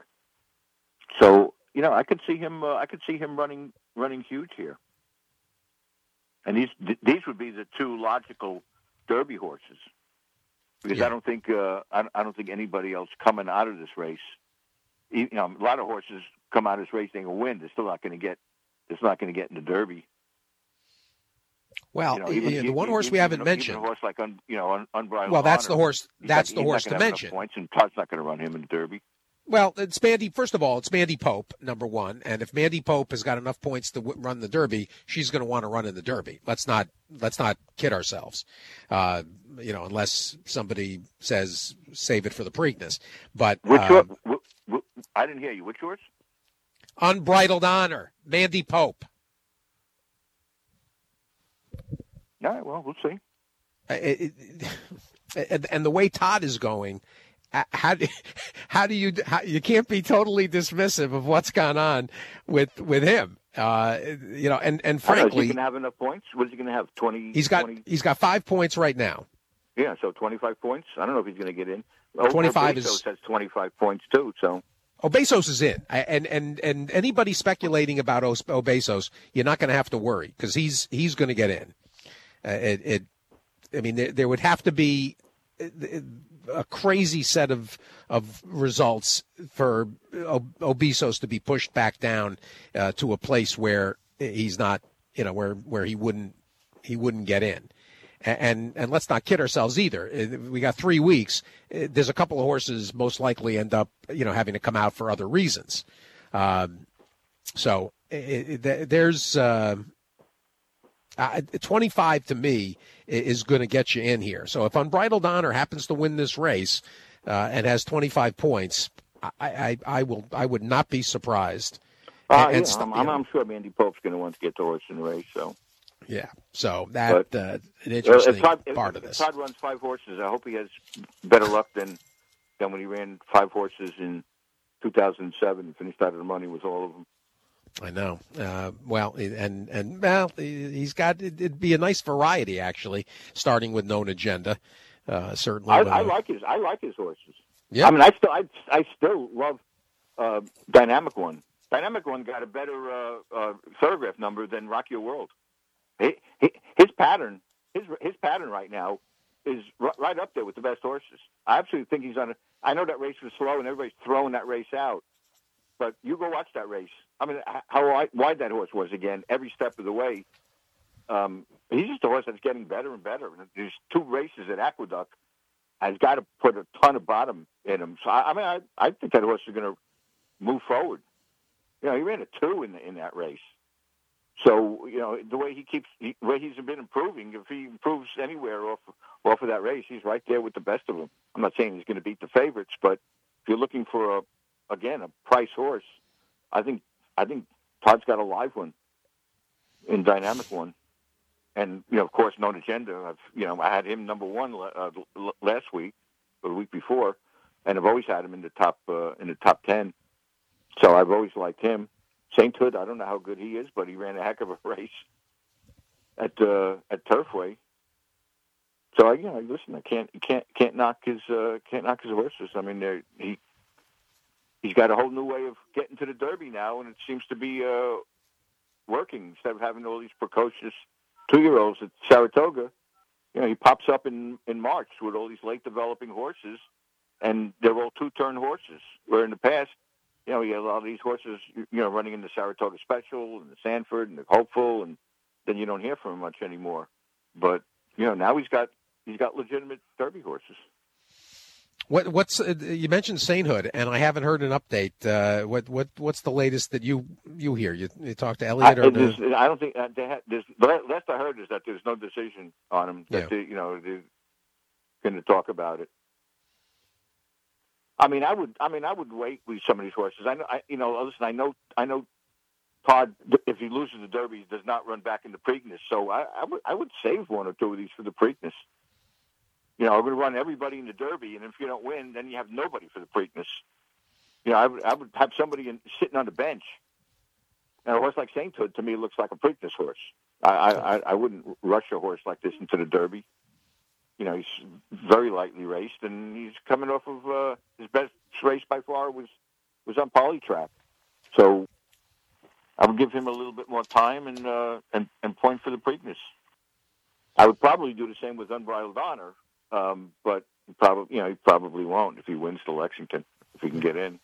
So, you know, I could see him. Uh, I could see him running running huge here. And these th- these would be the two logical Derby horses, because yeah. I don't think uh, I, I don't think anybody else coming out of this race. You know, a lot of horses come out of this race, they can win. They're still not going to get. It's not going to get in the Derby. Well, you know, even, the one horse even, we haven't even mentioned. A horse like un, you know, un, Unbridled Well, that's Honor, the horse. That's not, the horse to mention. Points, and Todd's not going to run him in the Derby. Well, it's Mandy. First of all, it's Mandy Pope, number one, and if Mandy Pope has got enough points to w- run the Derby, she's going to want to run in the Derby. Let's not let's not kid ourselves. Uh, you know, unless somebody says save it for the Preakness. But which uh, horse, wh- wh- I didn't hear you. Which horse? Unbridled Honor, Mandy Pope. All right, well, we'll see. It, it, and, and the way Todd is going, how do, how do you how, you can't be totally dismissive of what's gone on with with him. Uh, you know, and and frankly, is he going to have enough points? What is he going to have? Twenty. He's got twenty? He's got five points right now. Yeah, so twenty-five points. I don't know if he's going to get in. Oh, twenty-five Bezos is has twenty-five points too. So. Oh, Bezos is in, and and and anybody speculating about O Bezos, you're not going to have to worry, because he's he's going to get in. Uh, it, it, I mean, there, there would have to be a crazy set of of results for o, Bezos to be pushed back down uh, to a place where he's not, you know, where where he wouldn't he wouldn't get in. And, and and let's not kid ourselves either. We got three weeks. There's a couple of horses most likely end up, you know, having to come out for other reasons. Um, so it, it, there's. Uh, Uh, twenty-five to me is going to get you in here. So if Unbridled Honor happens to win this race uh, and has twenty-five points, I, I, I will I would not be surprised. Uh, and, and yeah, I'm, I'm, I'm sure Mandy Pope's going to want to get the horse in the race. So yeah, so that but, uh, an interesting if Todd, part if, of this. If Todd runs five horses, I hope he has better luck than than when he ran five horses in two thousand seven and finished out of the money with all of them. I know. Uh, well, and and well, he's got it'd be a nice variety actually, starting with Known Agenda. Uh, certainly, I, uh, I like his. I like his horses. Yeah. I mean, I still, I, I still love uh, Dynamic One. Dynamic One got a better uh, uh, thoroughgraph number than Rock Your World. He, he, his pattern his his pattern right now is r- right up there with the best horses. I absolutely think he's on. A, I know that race was slow and everybody's throwing that race out, but you go watch that race. I mean, how wide, wide that horse was again every step of the way. Um, he's just a horse that's getting better and better. There's two races at Aqueduct. Has got to put a ton of bottom in him. So I, I mean, I, I think that horse is going to move forward. You know, he ran a two in the, in that race. So you know the way he keeps, he, the way he's been improving. If he improves anywhere off off of that race, he's right there with the best of them. I'm not saying he's going to beat the favorites, but if you're looking for a, again, a price horse, I think I think Todd's got a live one, in Dynamic One. And, you know, of course, No Agenda. I've, you know, I had him number one uh, last week or the week before, and I've always had him in the top uh, in the top ten. So I've always liked him. Saint Hood, I don't know how good he is, but he ran a heck of a race at uh, at Turfway. So I, you know, listen, I can't can't can't knock his uh, can't knock his horses. I mean, he he's got a whole new way of getting to the Derby now, and it seems to be uh, working instead of having all these precocious two-year-olds at Saratoga. You know, he pops up in, in March with all these late-developing horses, and they're all two-turn horses. Where in the past, you know, you had a lot of these horses, you know, running in the Saratoga Special and the Sanford and the Hopeful, and then you don't hear from him much anymore. But you know, now he's got he's got legitimate Derby horses. What what's uh, you mentioned Sainthood, and I haven't heard an update. Uh, what what what's the latest that you you hear? You, you talked to Elliott, or I, the... I don't think uh, they had. There's, the last I heard is that there's no decision on him. That yeah. they, you know, they're going to talk about it. I mean, I would. I mean, I would wait with some of these horses. I know. I, you know, listen. I know. I know. Todd, if he loses the Derby, does not run back into Preakness. So I, I would. I would save one or two of these for the Preakness. You know, we're going to run everybody in the Derby, and if you don't win, then you have nobody for the Preakness. You know, I would, I would have somebody in, sitting on the bench. And a horse like Sainthood, to me, looks like a Preakness horse. I, I, I wouldn't rush a horse like this into the Derby. You know, he's very lightly raced, and he's coming off of uh, his best race by far was was on Polytrack. So I would give him a little bit more time and uh, and, and point for the Preakness. I would probably do the same with Unbridled Honor. Um, but probably, you know, he probably won't if he wins to Lexington, if he can get in.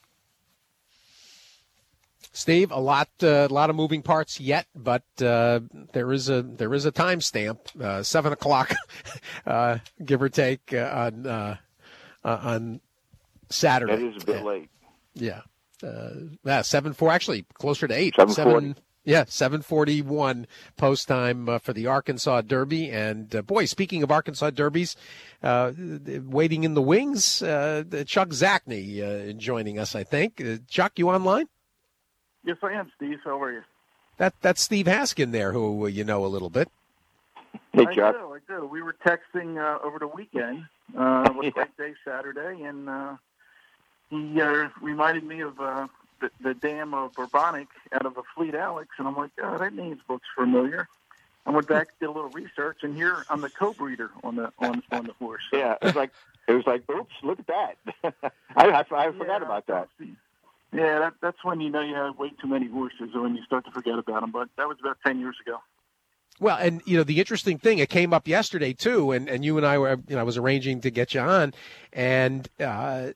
Steve, a lot, uh, a lot of moving parts yet, but uh, there is a there is a timestamp, uh, seven o'clock, uh, give or take, uh, on uh, uh, on Saturday. That is a bit late. Yeah, uh, yeah, seven four, actually closer to eight. Seven forty. Yeah, seven forty-one post time uh, for the Arkansas Derby. And, uh, boy, speaking of Arkansas Derbies, uh, waiting in the wings, uh, Chuck Zachney uh, joining us, I think. Uh, Chuck, you online? Yes, I am, Steve. How are you? That That's Steve Haskin there, who uh, you know a little bit. Hey, I Chuck. do, I do. We were texting uh, over the weekend. Uh, it was a great day Saturday, and uh, he uh, reminded me of... Uh, The, the dam of Bourbonic out of a Fleet Alex, and I'm like, oh, that name looks familiar. I went back, did a little research, and here I'm the co-breeder on the on, on the horse. So. Yeah, it was like it was like, oops, look at that. I, I, I forgot yeah, about that. Yeah, that, that's when you know you have way too many horses, or when you start to forget about them. But that was about ten years ago. Well, and, you know, the interesting thing, it came up yesterday, too, and, and you and I were, you know, I was arranging to get you on, and uh,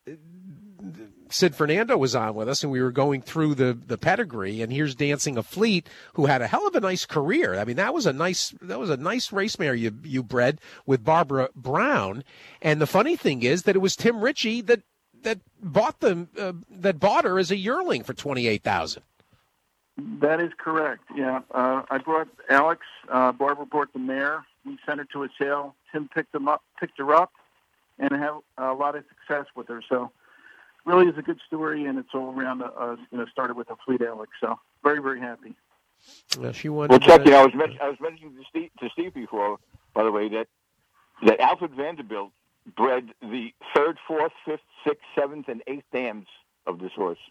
Sid Fernando was on with us, and we were going through the, the pedigree, and here's Dancing a Fleet, who had a hell of a nice career. I mean, that was a nice that was a nice race mare you you bred with Barbara Brown, and the funny thing is that it was Tim Ritchie that that bought them uh, that bought her as a yearling for twenty-eight thousand dollars. That is correct. Yeah, uh, I brought Alex. Uh, Barbara brought the mare. We sent her to a sale. Tim picked them up, picked her up, and had a lot of success with her. So, really is a good story, and it's all around. Uh, you know, started with a Fleet Alex. So, very, very happy. Well, she won. Well, Chuck, you know, I was, men- I was mentioning to Steve, to Steve before, by the way, that that Alfred Vanderbilt bred the third, fourth, fifth, sixth, seventh, and eighth dams of this horse.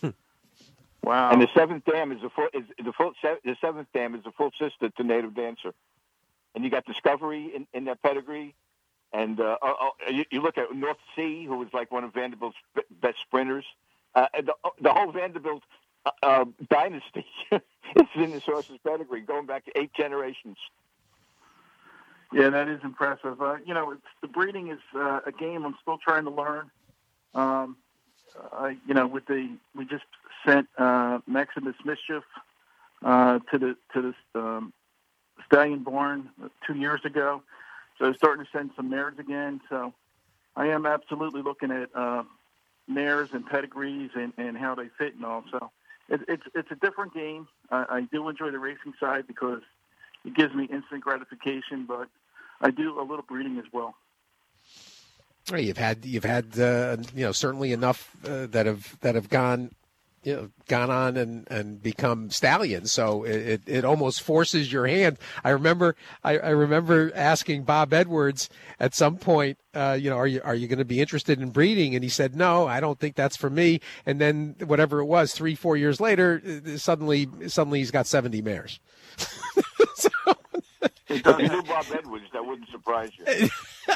Wow! And the seventh dam is the full. Is the full. The seventh dam is the full sister to Native Dancer, and you got Discovery in, in that pedigree, and uh, uh, you, you look at North Sea, who was like one of Vanderbilt's best sprinters. Uh, the the whole Vanderbilt uh, uh, dynasty is in this horse's pedigree, going back to eight generations. Yeah, that is impressive. Uh, you know, it's, the breeding is uh, a game I'm still trying to learn. Um, I, you know, with the we just sent uh, Maximus Mischief uh, to the to the um, Stallion born two years ago, so I'm starting to send some mares again. So I am absolutely looking at uh, mares and pedigrees and, and how they fit and all. So it, it's it's a different game. I, I do enjoy the racing side because it gives me instant gratification, but I do a little breeding as well. Well, you've had you've had uh, you know certainly enough uh, that have that have gone you know gone on and, and become stallions. So it, it almost forces your hand. I remember I, I remember asking Bob Edwards at some point, uh, you know, are you are you going to be interested in breeding? And he said, no, I don't think that's for me. And then whatever it was, three four years later, suddenly suddenly he's got seventy mares. so, if you knew Bob Edwards, that wouldn't surprise you.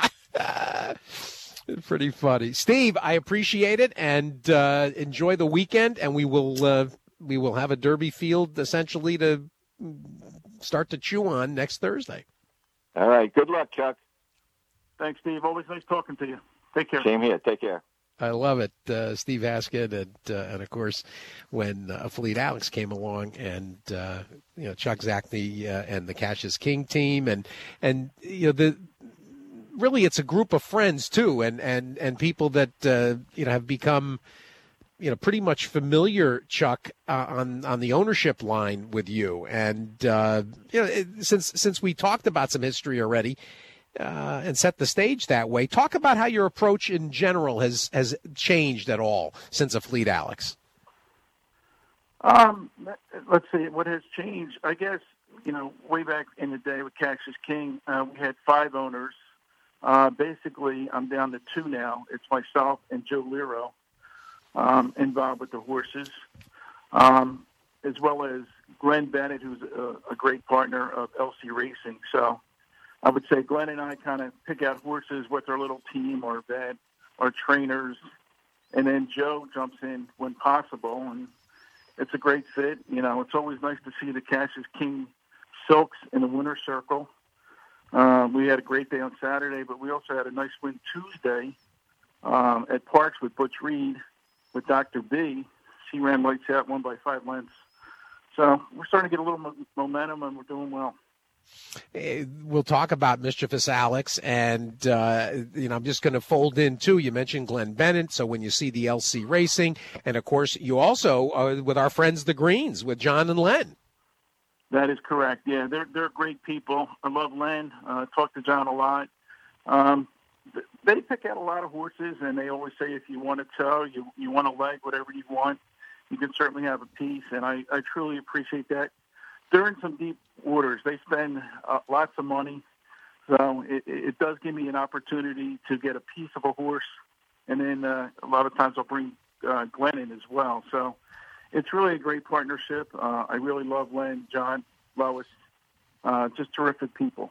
Pretty funny, Steve. I appreciate it, and uh, enjoy the weekend. And we will uh, we will have a Derby field essentially to start to chew on next Thursday. All right. Good luck, Chuck. Thanks, Steve. Always nice talking to you. Take care. Same here. Take care. I love it, uh, Steve Haskett, and uh, and of course, when uh, Fleet Alex came along, and uh, you know Chuck Zachney uh, and the Cash is King team, and and you know the. Really, it's a group of friends too, and and and people that uh, you know have become you know pretty much familiar, Chuck, uh, on on the ownership line with you. And uh, you know, it, since since we talked about some history already uh, and set the stage that way, talk about how your approach in general has has changed at all since a Fleet Alex. Um, let's see what has changed. I guess you know way back in the day with Cash is King, uh, we had five owners. Uh, basically, I'm down to two now. It's myself and Joe Lero um, involved with the horses, um, as well as Glenn Bennett, who's a, a great partner of L C Racing. So I would say Glenn and I kind of pick out horses with our little team or vet, our trainers, and then Joe jumps in when possible, and it's a great fit. You know, it's always nice to see the Cash is King Silks in the winner's circle. Uh, we had a great day on Saturday, but we also had a nice win Tuesday um, at Parks with Butch Reed with Doctor B. She ran lights out, won by five lengths. So we're starting to get a little mo- momentum, and we're doing well. We'll talk about Mischievous Alex, and uh, you know I'm just going to fold in too. You mentioned Glenn Bennett, so when you see the L C Racing, and of course you also uh, with our friends the Greens with John and Len. That is correct. Yeah, they're they're great people. I love Len. Uh, talk to John a lot. Um, they pick out a lot of horses, and they always say if you want a toe, you you want a leg, whatever you want, you can certainly have a piece. And I, I truly appreciate that. They're in some deep waters. They spend uh, lots of money, so it, it does give me an opportunity to get a piece of a horse. And then uh, a lot of times I'll bring uh, Glenn in as well. So. It's really a great partnership. Uh, I really love Len, John, Lois, uh, just terrific people.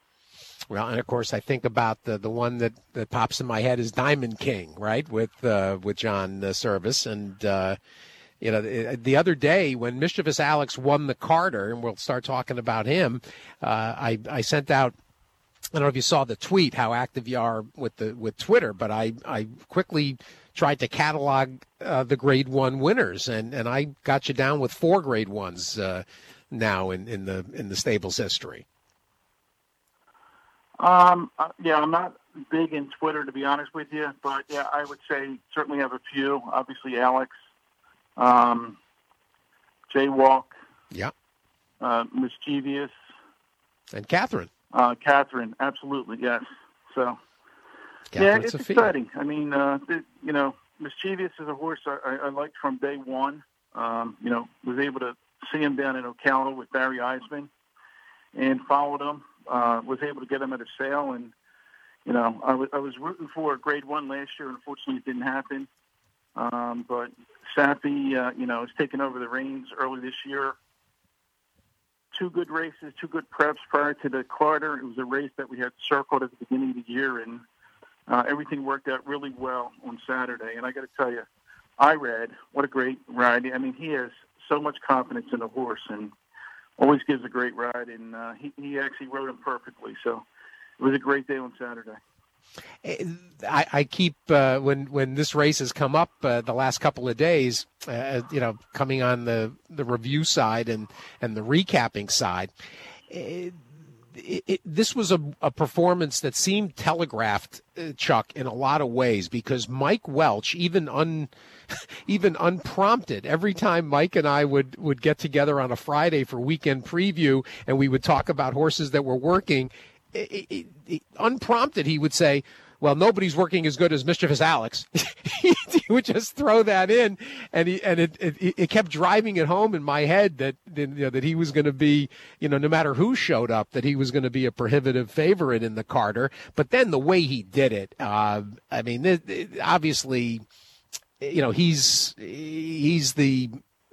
Well, and of course, I think about the, the one that, that pops in my head is Diamond King, right, with uh, with John uh, Service. And, uh, you know, the, the other day when Mischievous Alex won the Carter, and we'll start talking about him, uh, I, I sent out, I don't know if you saw the tweet, how active you are with the with Twitter, but I, I quickly tried to catalog uh, the grade one winners, and, and I got you down with four grade ones uh, now in, in the in the stable's history. Um, yeah, I'm not big in Twitter, to be honest with you, but yeah, I would say certainly have a few. Obviously, Alex, um, Jaywalk, yeah, uh, Mischievous, and Catherine. Uh, Catherine, absolutely, yes. So. Catherine yeah, it's Sophia. exciting. I mean, uh, it, you know, Mischievous is a horse I, I, I liked from day one. Um, you know, was able to see him down in Ocala with Barry Eisman and followed him. Uh, was able to get him at a sale, and you know, I, w- I was rooting for a grade one last year. Unfortunately, it didn't happen. Um, but Safi, uh, you know, has taken over the reins early this year. Two good races, two good preps prior to the Carter. It was a race that we had circled at the beginning of the year, and Uh, everything worked out really well on Saturday, and I got to tell you, Irad, what a great ride! I mean, he has so much confidence in the horse, and always gives a great ride. And uh, he he actually rode him perfectly. So it was a great day on Saturday. I, I keep uh, when when this race has come up uh, the last couple of days, uh, you know, coming on the, the review side and, and the recapping side, it, it, it, this was a, a performance that seemed telegraphed, uh, Chuck, in a lot of ways, because Mike Welch, even un even unprompted, every time Mike and I would, would get together on a Friday for weekend preview and we would talk about horses that were working, It, it, it, unprompted, he would say, well, nobody's working as good as Mischievous Alex. He would just throw that in, and he and it, it it kept driving it home in my head that you know, that he was going to be, you know, no matter who showed up, that he was going to be a prohibitive favorite in the Carter. But then the way he did it, uh, I mean, it, it, obviously, you know, he's he's the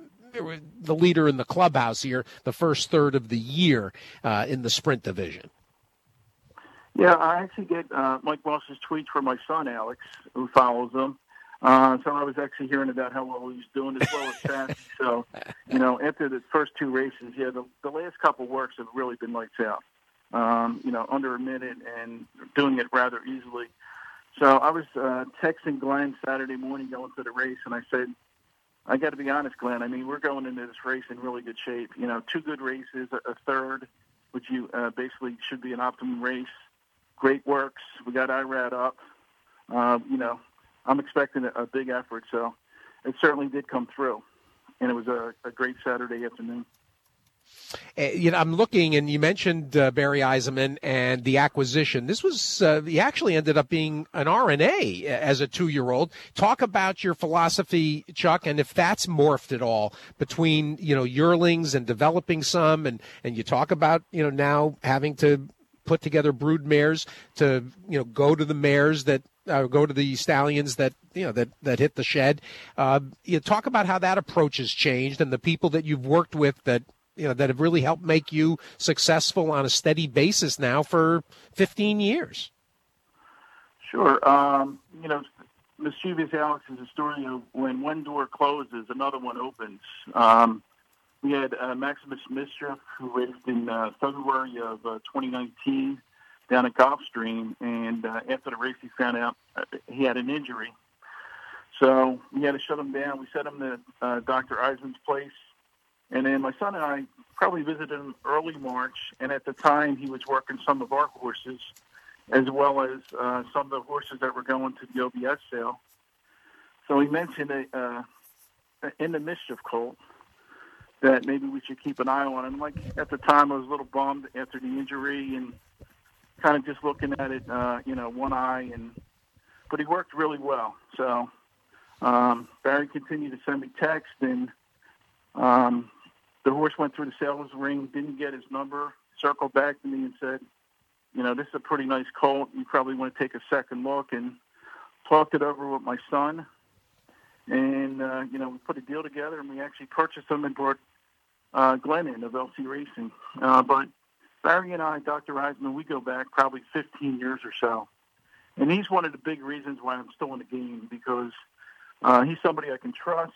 the leader in the clubhouse here, the first third of the year uh, in the sprint division. Yeah, I actually get uh, Mike Welch's tweets from my son, Alex, who follows him. Uh, so I was actually hearing about how well he was doing as well as Sassy. So, you know, after the first two races, yeah, the, the last couple works have really been lights out. Um, you know, under a minute and doing it rather easily. So I was uh, texting Glenn Saturday morning going to the race, and I said, I got to be honest, Glenn, I mean, we're going into this race in really good shape. You know, two good races, a, a third, which you uh, basically should be an optimum race. Great works. We got Irad up. Uh, you know, I'm expecting a, a big effort, so it certainly did come through, and it was a, a great Saturday afternoon. Uh, you know, I'm looking, and you mentioned uh, Barry Eisenman and the acquisition. This was uh, he actually ended up being an R N A as a two-year-old. Talk about your philosophy, Chuck, and if that's morphed at all between you know yearlings and developing some, and and you talk about you know now having to put together brood mares to, you know, go to the mares that uh, go to the stallions that, you know, that, that hit the shed. Uh, you talk about how that approach has changed and the people that you've worked with that, you know, that have really helped make you successful on a steady basis now for fifteen years. Sure. Um, you know, Mischievous Alex is a story of when one door closes, another one opens. Um, We had uh, Maximus Mischief, who raced in uh, February of uh, twenty nineteen down at Gulfstream, and uh, after the race he found out uh, he had an injury. So we had to shut him down. We sent him to uh, Doctor Eisman's place, and then my son and I probably visited him early March, and at the time he was working some of our horses as well as uh, some of the horses that were going to the O B S sale. So he mentioned a, uh, in the Mischief colt that maybe we should keep an eye on. And like at the time, I was a little bummed after the injury and kind of just looking at it, uh, you know, one eye. And but he worked really well. So um, Barry continued to send me text, and um, the horse went through the sales ring, didn't get his number, circled back to me and said, you know, this is a pretty nice colt. You probably want to take a second look, and talked it over with my son. And, uh, you know, we put a deal together, and we actually purchased them and brought uh, Glenn in of L C Racing. Uh, but Barry and I, Doctor Eisman, we go back probably fifteen years or so. And he's one of the big reasons why I'm still in the game, because uh, he's somebody I can trust.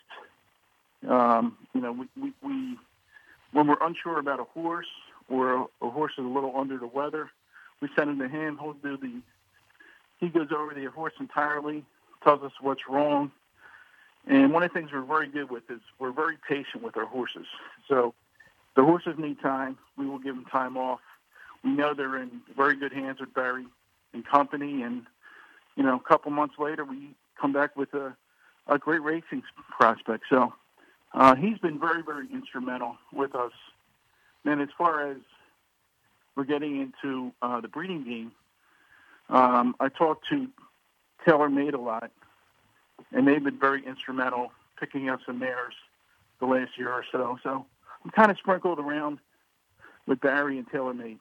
Um, you know, we, we, we when we're unsure about a horse or a, a horse is a little under the weather, we send him to him. He'll do the, he goes over the horse entirely, tells us what's wrong. And one of the things we're very good with is we're very patient with our horses. So the horses need time. We will give them time off. We know they're in very good hands with Barry and company. And, you know, a couple months later, we come back with a, a great racing prospect. So uh, he's been very, very instrumental with us. And as far as we're getting into uh, the breeding game, um, I talked to TaylorMade a lot. And they've been very instrumental picking up some mares the last year or so. So I'm kind of sprinkled around with Barry and TaylorMade.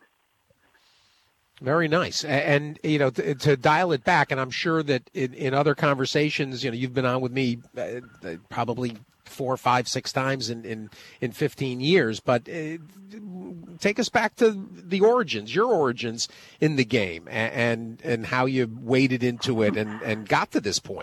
Very nice. And, you know, to, to dial it back, and I'm sure that in, in other conversations, you know, you've been on with me uh, probably four, five, six times in, in, in fifteen years, but uh, take us back to the origins, your origins in the game, and, and, and how you waded into it and, and got to this point.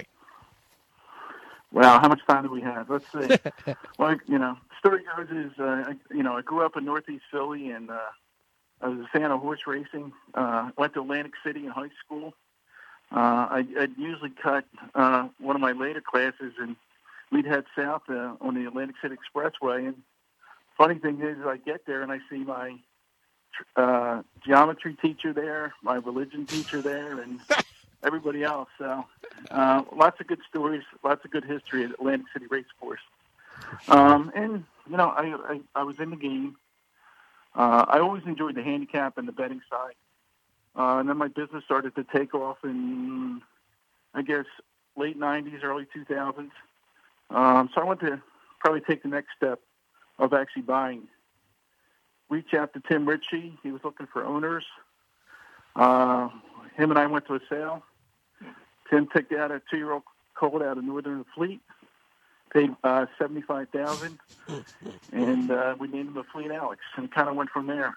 Well, how much time do we have? Let's see. Like, you know, story goes is, uh, you know, I grew up in Northeast Philly, and uh, I was a fan of horse racing. Uh, went to Atlantic City in high school. Uh, I, I'd usually cut uh, one of my later classes, and we'd head south uh, on the Atlantic City Expressway. And funny thing is, I get there and I see my uh, geometry teacher there, my religion teacher there, and everybody else. So uh, lots of good stories, lots of good history at Atlantic City Race Course. Um, and, you know, I, I, I was in the game. Uh, I always enjoyed the handicap and the betting side. Uh, and then my business started to take off in, I guess, late nineties, early two thousands. Um, so I went to probably take the next step of actually buying. Reach out to Tim Ritchie. He was looking for owners. Uh, him and I went to a sale. Tim picked out a two-year-old colt out of Northern Fleet, paid uh, seventy-five thousand dollars, and uh, we named him a Fleet Alex, and kind of went from there.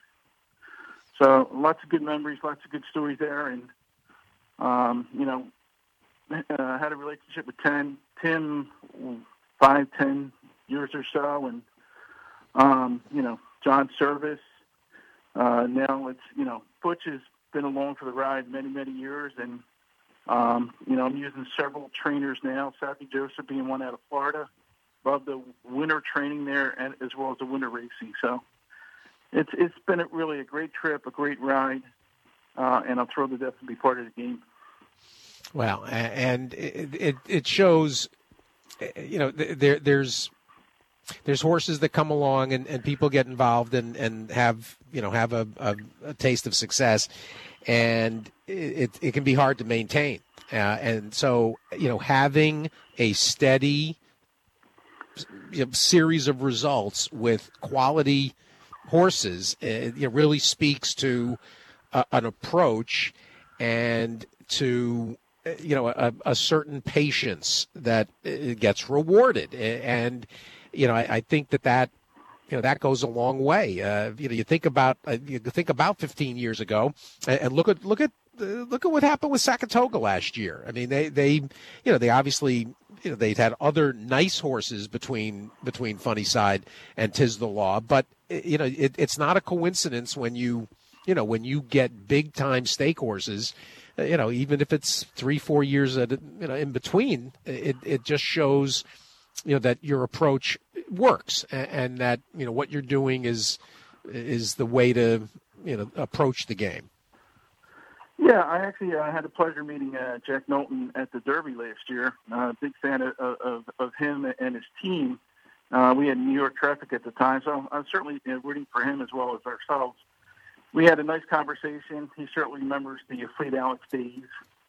So lots of good memories, lots of good stories there, and um, you know, uh, had a relationship with Tim, Tim, five, ten years or so, and um, you know, John Service. Uh, now it's you know, Butch has been along for the ride many, many years, and um, you know, I'm using several trainers now. Sappy Joseph being one out of Florida. Love the winter training there, and as well as the winter racing. So. It's it's been a, really a great trip, a great ride, uh, and I'm thrilled to death to be part of the game. Well, and it it, it shows, you know, there there's there's horses that come along and, and people get involved and, and have you know have a, a, a taste of success, and it it can be hard to maintain, uh, and so you know having a steady you know, series of results with quality horses, it you know, really speaks to uh, an approach and to you know a, a certain patience that gets rewarded, and you know I, I think that that you know that goes a long way. Uh, you know, you think about uh, you think about fifteen years ago, and, and look at look at uh, look at what happened with Saratoga last year. I mean, they they you know they obviously. You know, they'd had other nice horses between between Funnyside and Tiz the Law, but you know it, it's not a coincidence when you you know when you get big time stake horses, uh, you know even if it's three four years at, you know in between, it it just shows you know that your approach works and, and that you know what you're doing is is the way to you know approach the game. Yeah, I actually uh, had the pleasure of meeting uh, Jack Knowlton at the Derby last year. Uh, big fan of, of, of him and his team. Uh, we had New York traffic at the time, so I'm certainly you know, rooting for him as well as ourselves. We had a nice conversation. He certainly remembers the Fleet Alex days.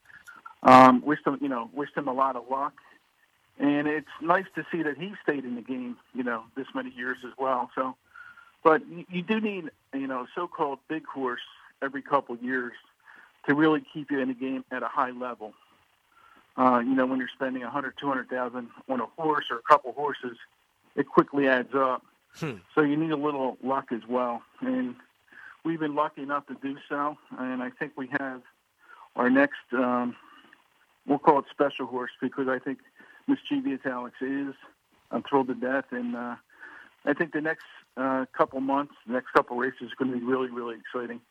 Um, wished him, you know, wished him a lot of luck. And it's nice to see that he stayed in the game, you know, this many years as well. So, but you, you do need, you know, a so-called big horse every couple of years to really keep you in the game at a high level. Uh, you know, when you're spending one hundred, two hundred thousand on a horse or a couple horses, it quickly adds up. Hmm. So you need a little luck as well. And we've been lucky enough to do so. And I think we have our next, um, we'll call it special horse, because I think Mischievous Alex is. I'm thrilled to death. And uh, I think the next uh, couple months, the next couple races is going to be really, really exciting.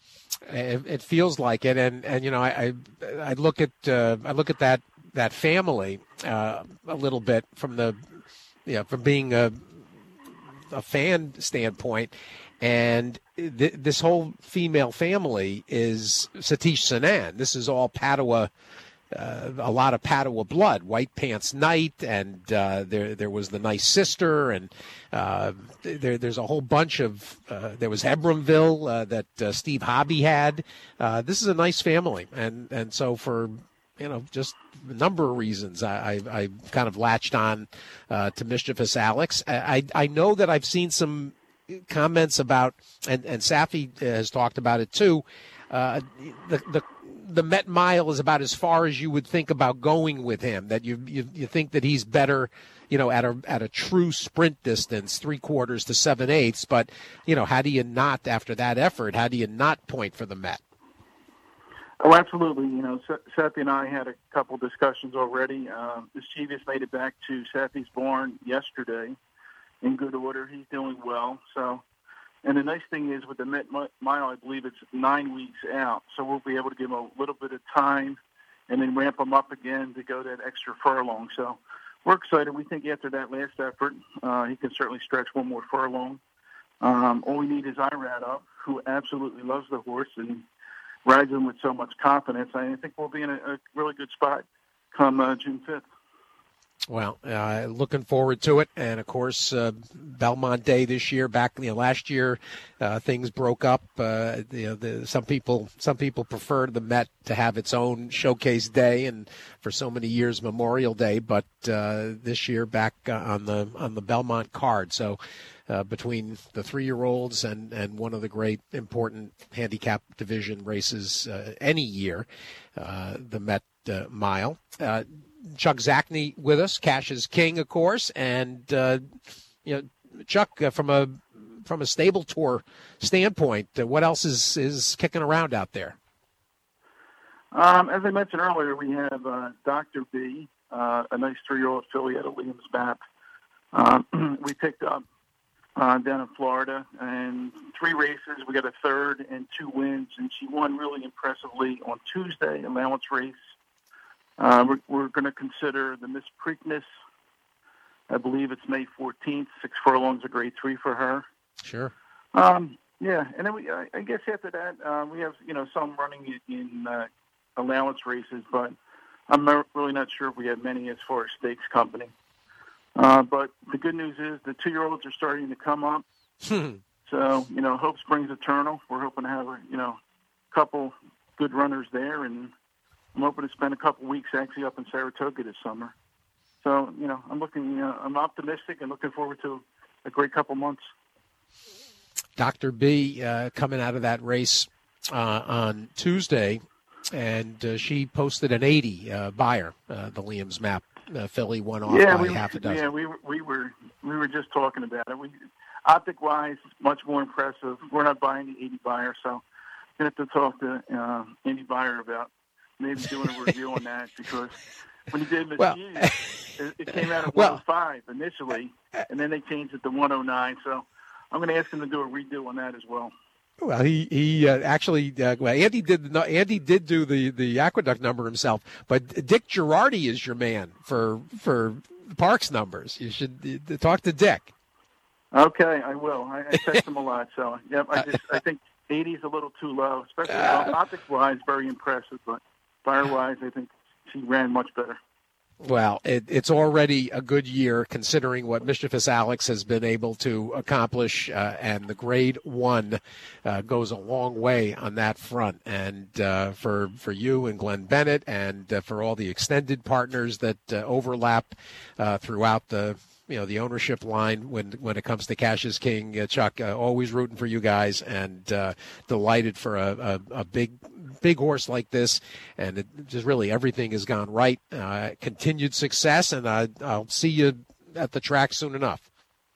It, it feels like it, and, and you know, I I, I look at uh, I look at that that family uh, a little bit from the, you know, from being a a fan standpoint, and th- this whole female family is Satish Sanan. This is all Padua. Uh, a lot of Padua blood, White Pants Knight, and uh, there there was the nice sister, and uh, there there's a whole bunch of uh, there was Hebronville uh, that uh, Steve Hobby had. Uh, this is a nice family, and and so for you know just a number of reasons, I I, I kind of latched on uh, to Mischievous Alex. I I know that I've seen some comments about, and and Safi has talked about it too. Uh, the the The Met Mile is about as far as you would think about going with him. That you you, you think that he's better, you know, at a at a true sprint distance, three quarters to seven eighths. But you know, how do you not after that effort? How do you not point for the Met? Oh, absolutely. You know, Sappy and I had a couple discussions already. Uh, Mischievous made it back to Sappy's barn yesterday in good order. He's doing well. So And the nice thing is with the Met Mile, I believe it's nine weeks out, so we'll be able to give him a little bit of time and then ramp him up again to go that extra furlong. So we're excited. We think after that last effort, uh, he can certainly stretch one more furlong. Um, all we need is Irad up, who absolutely loves the horse and rides him with so much confidence. I think we'll be in a, a really good spot come uh, June fifth. Well, uh, looking forward to it. And, of course, uh, Belmont Day this year, back you know, last year, uh, things broke up. Uh, you know, the, some people some people preferred the Met to have its own showcase day, and for so many years Memorial Day. But uh, this year, back uh, on the on the Belmont card. So uh, between the three-year-olds and, and one of the great important handicap division races uh, any year, uh, the Met uh, Mile. Uh, Chuck Zachny with us, Cash's King, of course, and uh, you know, Chuck, uh, from a from a stable tour standpoint, uh, what else is is kicking around out there? Um, as I mentioned earlier, we have uh, Doctor B, uh, a nice three-year-old filly at a Williams map. Uh, we picked up uh, down in Florida, and three races. We got a third and two wins, and she won really impressively on Tuesday, allowance race. Uh, we're we're going to consider the Miss Preakness. I believe it's May fourteenth. Six furlongs, a grade three for her. Sure. Um, yeah, and then we, I, I guess after that, uh, we have you know some running in uh, allowance races, but I'm not, really not sure if we have many as far as stakes company. Uh, but the good news is the two-year-olds are starting to come up. So you know, hope springs eternal. We're hoping to have a you know couple good runners there, and I'm hoping to spend a couple weeks actually up in Saratoga this summer. So, you know, I'm looking, you know, I'm optimistic and looking forward to a great couple months. Doctor B uh, coming out of that race uh, on Tuesday, and uh, she posted an eighty uh, buyer, uh, the Liam's map. Uh, filly won off yeah, by we, half a dozen. Yeah, we were, we were we were just talking about it. We, optic-wise, much more impressive. We're not buying the eighty buyer, so I'm going to have to talk to uh, Andy Buyer about maybe doing a review on that, because when he did Miss well, Hughes, it, it came out at well, one oh five initially, and then they changed it to one oh nine. So I'm going to ask him to do a redo on that as well. Well, he he uh, actually uh, well, Andy did no, Andy did do the, the Aqueduct number himself, but Dick Girardi is your man for for Parks numbers. You should uh, talk to Dick. Okay, I will. I, I text him a lot, so yep. I just I think eighty is a little too low, especially uh, optics-wise, very impressive, but fire-wise, I think she ran much better. Well, it, it's already a good year considering what Mischievous Alex has been able to accomplish, uh, and the grade one uh, goes a long way on that front. And uh, for for you and Glenn Bennett, and uh, for all the extended partners that uh, overlap uh, throughout the you know the ownership line when when it comes to Cash's King, uh, Chuck, uh, always rooting for you guys, and uh, delighted for a, a, a big. big horse like this, and it just really everything has gone right. Uh, continued success, and I, I'll see you at the track soon enough.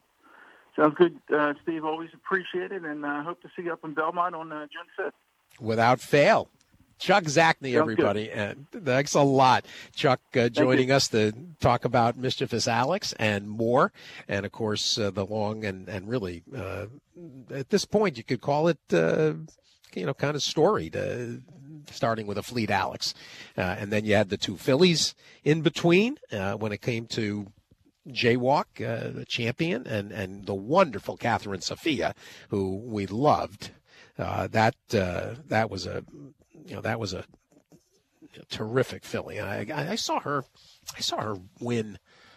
Sounds good, uh, Steve. Always appreciate it, and uh, hope to see you up in Belmont on uh, June fifth. Without fail. Chuck Zachny, everybody. And thanks a lot, Chuck, uh, joining us to talk about Mischievous Alex and more. And, of course, uh, the long and, and really, uh, at this point, you could call it uh, – you know, kind of storied, uh, starting with a Fleet Alex. Uh, and then you had the two fillies in between uh, when it came to Jaywalk, uh, the champion, and, and the wonderful Catherine Sophia, who we loved. Uh, that uh, that was a, you know, that was a terrific filly. I, I, I saw her, I saw her win.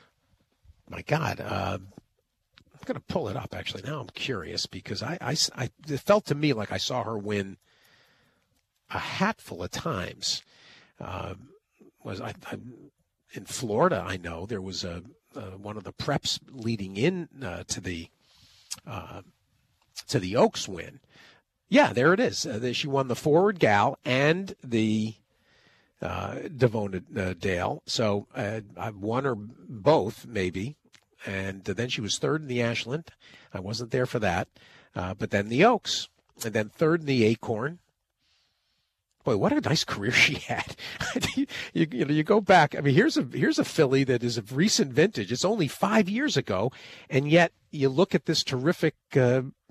My God, uh, I'm going to pull it up, actually. Now I'm curious because I, I, I, it felt to me like I saw her win a hatful of times. Uh, was I, I in Florida? I know there was a, uh, one of the preps leading in uh, to the uh, to the Oaks win. Yeah, there it is. Uh, she won the Forward Gal and the uh, Devona uh, Dale. So uh, I won her both, maybe. And then she was third in the Ashland. I wasn't there for that. Uh, but then the Oaks. And then third in the Acorn. Boy, what a nice career she had. you, you, you know, you go back. I mean, here's a here's a filly that is of recent vintage. It's only five years ago. And yet you look at this terrific uh,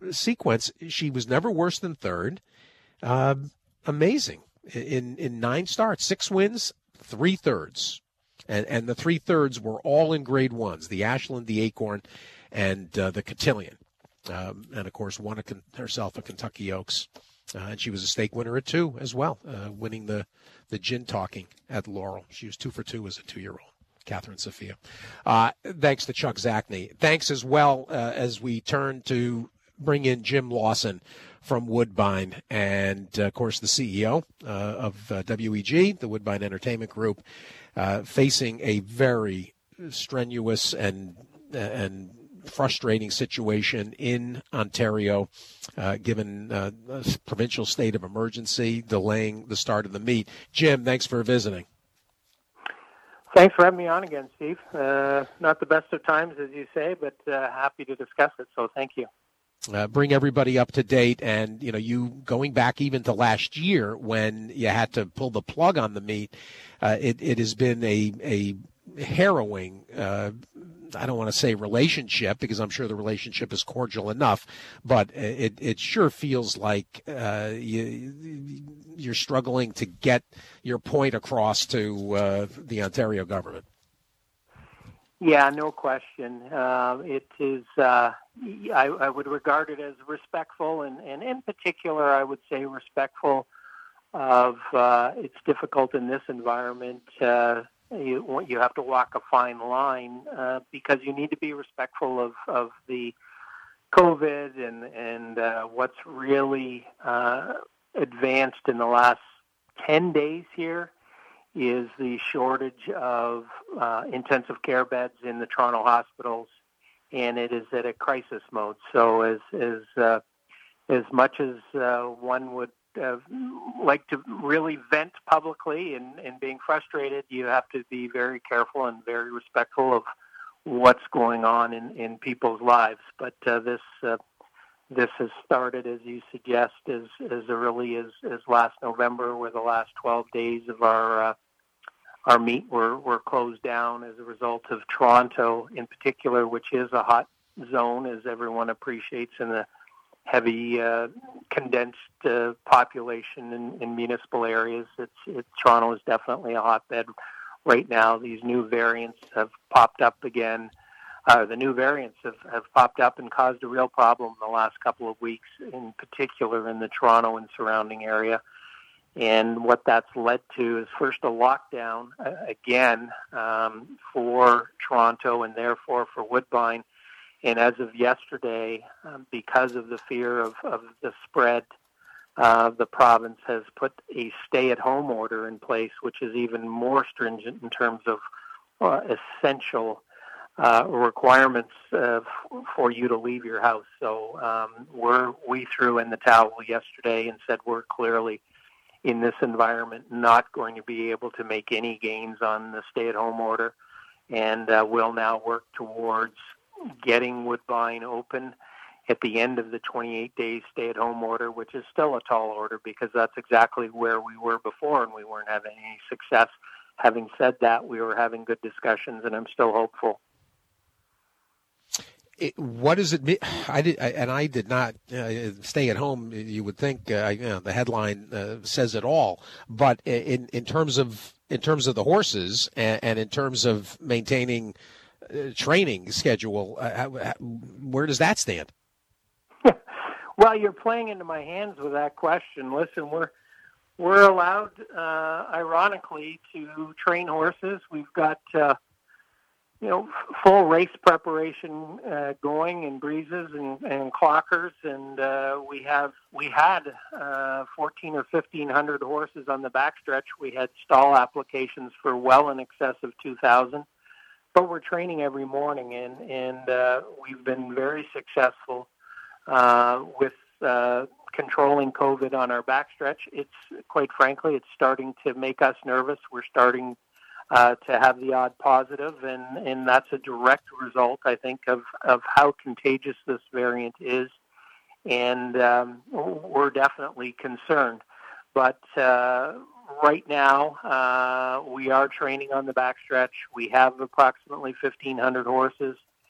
sequence, she was never worse than third. Uh, amazing. In in nine starts, six wins, three thirds. And and the three thirds were all in grade ones, the Ashland, the Acorn, and uh, the Cotillion. Um, and, of course, won a, herself a Kentucky Oaks. Uh, and she was a stake winner at two as well, uh, winning the, the gin talking at Laurel. She was two for two as a two-year-old, Catherine Sophia. Uh, thanks to Chuck Zachney. Thanks as well uh, as we turn to bring in Jim Lawson from Woodbine and, uh, of course, the C E O uh, of uh, W E G, the Woodbine Entertainment Group, uh, facing a very strenuous and and frustrating situation in Ontario, uh, given uh, a provincial state of emergency, delaying the start of the meet. Jim, thanks for visiting. Thanks for having me on again, Steve. Uh, not the best of times, as you say, but uh, happy to discuss it, so thank you. Uh, bring everybody up to date, and you know, you going back even to last year when you had to pull the plug on the meet, uh, it, it has been a, a harrowing uh I don't want to say relationship, because I'm sure the relationship is cordial enough, but it it sure feels like uh, you, you're struggling to get your point across to uh, the Ontario government. Yeah, no question. Uh, it is. Uh, I, I would regard it as respectful, and, and in particular, I would say respectful of. Uh, it's difficult in this environment. Uh, You, you have to walk a fine line uh, because you need to be respectful of, of the COVID and, and uh, what's really uh, advanced in the last ten days here is the shortage of uh, intensive care beds in the Toronto hospitals, and it is at a crisis mode. So as, as, uh, as much as uh, one would Uh, like to really vent publicly and, and being frustrated, you have to be very careful and very respectful of what's going on in, in people's lives. But uh, this uh, this has started, as you suggest, as, as early as, as last November, where the last twelve days of our uh, our meet were, were closed down as a result of Toronto in particular, which is a hot zone, as everyone appreciates, in the heavy uh, condensed uh, population in, in municipal areas. It's, it, Toronto is definitely a hotbed right now. These new variants have popped up again. Uh, the new variants have, have popped up and caused a real problem in the last couple of weeks, in particular in the Toronto and surrounding area. And what that's led to is first a lockdown uh, again um, for Toronto and therefore for Woodbine. And as of yesterday, um, because of the fear of, of the spread, uh, the province has put a stay-at-home order in place, which is even more stringent in terms of uh, essential uh, requirements uh, f- for you to leave your house. So um, we're, we threw in the towel yesterday and said we're clearly, in this environment, not going to be able to make any gains on the stay-at-home order, and uh, we'll now work towards getting Woodbine open at the end of the twenty-eight day stay-at-home order, which is still a tall order because that's exactly where we were before and we weren't having any success. Having said that, we were having good discussions, and I'm still hopeful. It, what does it mean? I did, I, and I did not uh, stay at home. You would think uh, you know, the headline uh, says it all, but in in terms of in terms of the horses and, and in terms of maintaining Uh, training schedule, uh, how, how, where does that stand? Well, you're playing into my hands with that question. Listen, we're we're allowed, uh, ironically, to train horses. We've got uh, you know full race preparation uh, going in breezes and, and clockers, and uh, we have we had uh, fourteen or fifteen hundred horses on the backstretch. We had stall applications for well in excess of two thousand. But we're training every morning, and, and uh, we've been very successful uh, with uh, controlling COVID on our backstretch. It's, quite frankly, it's starting to make us nervous. We're starting uh, to have the odd positive, and, and that's a direct result, I think, of, of how contagious this variant is. And um, we're definitely concerned. But uh, right now, uh, we are training on the backstretch. We have approximately fifteen hundred horses,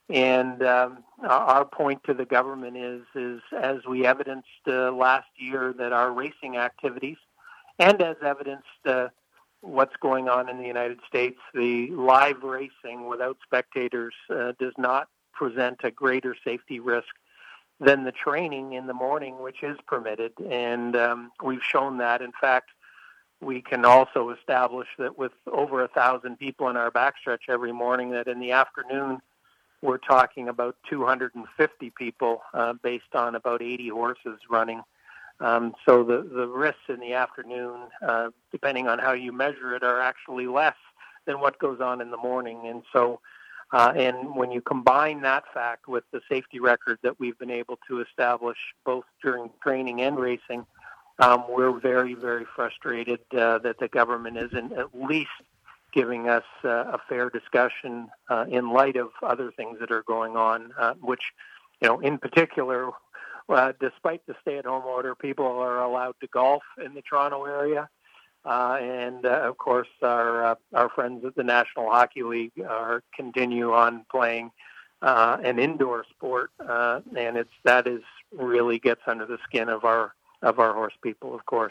And um, our point to the government is, is as we evidenced uh, last year that our racing activities, and as evidenced uh, what's going on in the United States, the live racing without spectators uh, does not present a greater safety risk than the training in the morning, which is permitted. And um, we've shown that. In fact, we can also establish that with over a thousand people in our backstretch every morning, that in the afternoon, we're talking about two hundred fifty people uh, based on about eighty horses running. Um, so the, the risks in the afternoon, uh, depending on how you measure it, are actually less than what goes on in the morning. And so, uh, and when you combine that fact with the safety record that we've been able to establish both during training and racing, um, we're very, very frustrated uh, that the government isn't at least giving us uh, a fair discussion uh, in light of other things that are going on, uh, which, you know, in particular, uh, despite the stay-at-home order, people are allowed to golf in the Toronto area. Uh, and, uh, of course, our uh, our friends at the National Hockey League are continue on playing uh, an indoor sport. Uh, and it's that is really gets under the skin of our of our horse people, of course.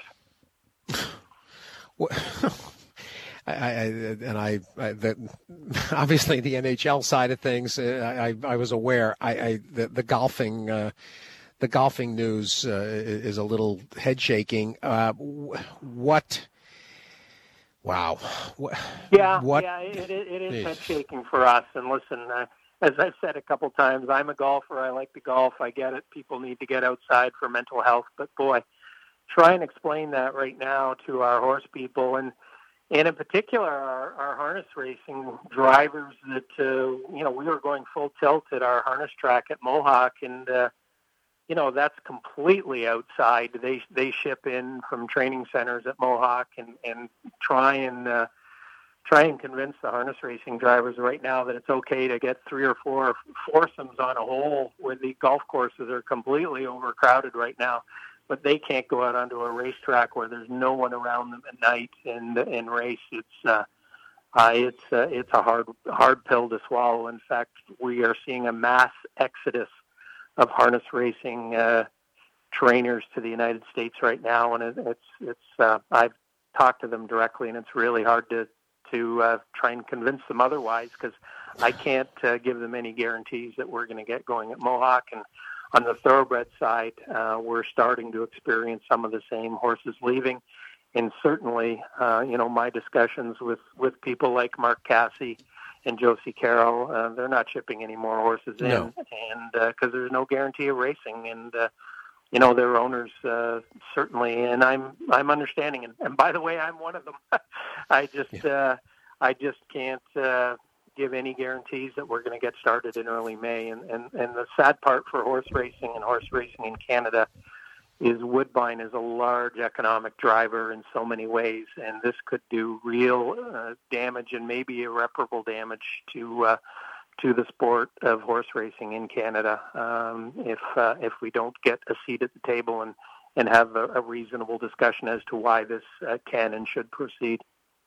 Well, I, I, and I, I the, obviously the N H L side of things, I, I, I was aware. I, I the, the golfing, uh, the golfing news uh, is a little head shaking. Uh, what? Wow. What, yeah, what, yeah, it, it is head shaking for us. And listen, uh, as I've said a couple times, I'm a golfer. I like to golf. I get it. People need to get outside for mental health. But boy, try and explain that right now to our horse people, and and in particular our, our harness racing drivers that, uh, you know, we were going full tilt at our harness track at Mohawk, and, uh, you know, that's completely outside. They they ship in from training centers at Mohawk and, and try and uh, try and convince the harness racing drivers right now that it's okay to get three or four foursomes on a hole when the golf courses are completely overcrowded right now. But they can't go out onto a racetrack where there's no one around them at night and and race. It's uh, uh, it's uh, it's a hard hard pill to swallow. In fact, we are seeing a mass exodus of harness racing uh, trainers to the United States right now, and it, it's it's. Uh, I've talked to them directly, and it's really hard to to uh, try and convince them otherwise, because I can't uh, give them any guarantees that we're going to get going at Mohawk. And on the thoroughbred side, uh, we're starting to experience some of the same horses leaving. And certainly, uh, you know, my discussions with, with people like Mark Casse and Josie Carroll, uh, they're not shipping any more horses in, no. and because uh, there's no guarantee of racing. And, uh, you know, their owners uh, certainly, and I'm I'm understanding. And, and by the way, I'm one of them. I just yeah. uh, I just can't uh, give any guarantees that we're going to get started in early May. And, and, and the sad part for horse racing and horse racing in Canada is Woodbine is a large economic driver in so many ways, and this could do real uh, damage and maybe irreparable damage to uh, to the sport of horse racing in Canada um, if uh, if we don't get a seat at the table and, and have a, a reasonable discussion as to why this uh, can and should proceed.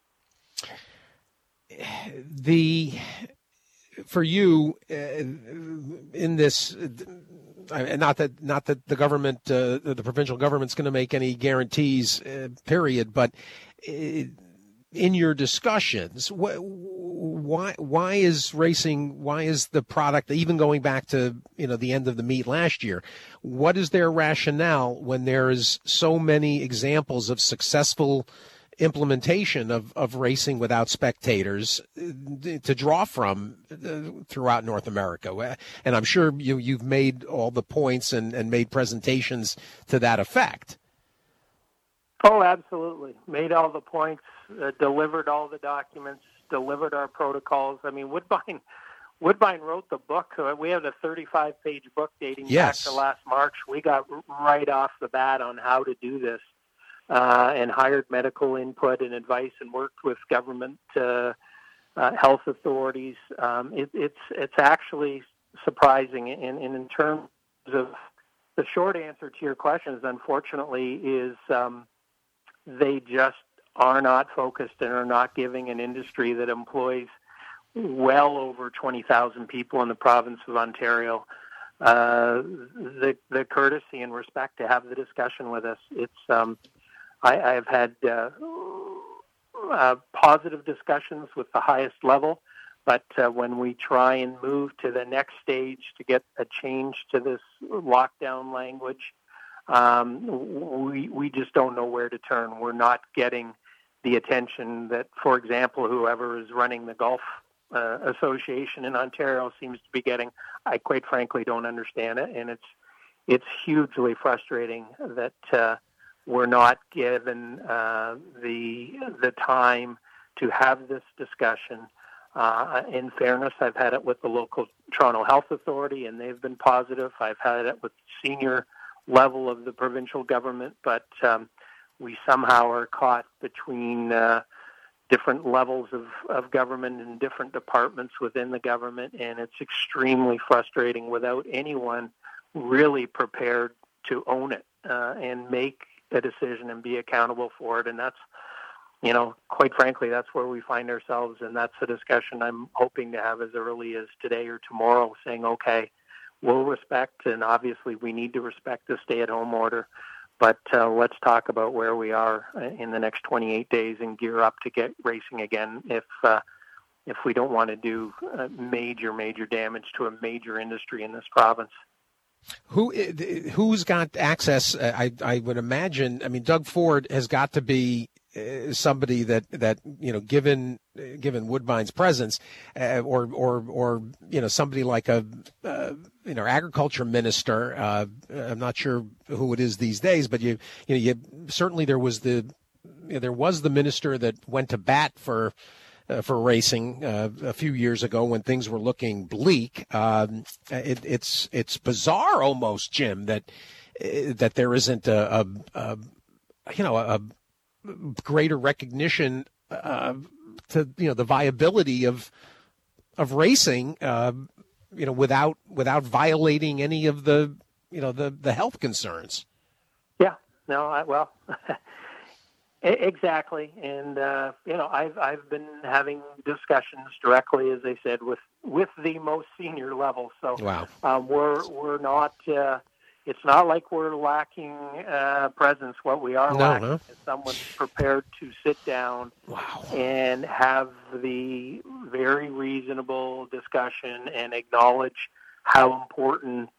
The for you uh, in this, uh, not that not that the government, uh, the provincial government's going to make any guarantees, uh, period. But uh, in your discussions, wh- why why is racing? Why is the product, even going back to you know the end of the meet last year? What is their rationale when there is so many examples of successful implementation of, of racing without spectators to draw from uh, throughout North America? And I'm sure you, you've made all the points and, and made presentations to that effect. Oh, absolutely. Made all the points, uh, delivered all the documents, delivered our protocols. I mean, Woodbine Woodbine wrote the book. Uh, we have a thirty-five page book dating yes. back to last March. We got right off the bat on how to do this. Uh, and hired medical input and advice and worked with government uh, uh, health authorities. Um, it, it's it's actually surprising. And, and in terms of the short answer to your question is, unfortunately, is um, they just are not focused and are not giving an industry that employs well over twenty thousand people in the province of Ontario, uh, the the courtesy and respect to have the discussion with us. It's um, I, I've had uh, uh, positive discussions with the highest level, but uh, when we try and move to the next stage to get a change to this lockdown language, um, we we just don't know where to turn. We're not getting the attention that, for example, whoever is running the golf uh, association in Ontario seems to be getting. I quite frankly don't understand it, and it's it's hugely frustrating that uh, we're not given uh, the the time to have this discussion. Uh, in fairness, I've had it with the local Toronto Health Authority, and they've been positive. I've had it with senior level of the provincial government, but um, we somehow are caught between uh, different levels of, of government and different departments within the government, and it's extremely frustrating without anyone really prepared to own it uh, and make a decision and be accountable for it. And that's, you know, quite frankly, that's where we find ourselves, and that's a discussion I'm hoping to have as early as today or tomorrow, saying, okay, we'll respect, and obviously we need to respect the stay-at-home order, but uh, let's talk about where we are in the next twenty-eight days and gear up to get racing again if uh, if we don't want to do uh, major, major damage to a major industry in this province. Who who's got access? I I would imagine. I mean, Doug Ford has got to be somebody that, that you know, given given Woodbine's presence, uh, or or or you know, somebody like a uh, you know agriculture minister. Uh, I'm not sure who it is these days, but you you know, you certainly there was the you know, there was the minister that went to bat for. Uh, for racing uh, a few years ago when things were looking bleak. Um, it, it's it's bizarre almost, Jim, that uh, that there isn't a, a, a you know a greater recognition uh, to you know the viability of of racing, uh, you know, without without violating any of the you know the, the health concerns. Yeah. No. I, well. Exactly, and uh, you know, I've I've been having discussions directly, as I said, with, with the most senior level. So wow. um, we're we're not. Uh, it's not like we're lacking uh, presence. What we are no, lacking no. is someone prepared to sit down wow. and have the very reasonable discussion and acknowledge how important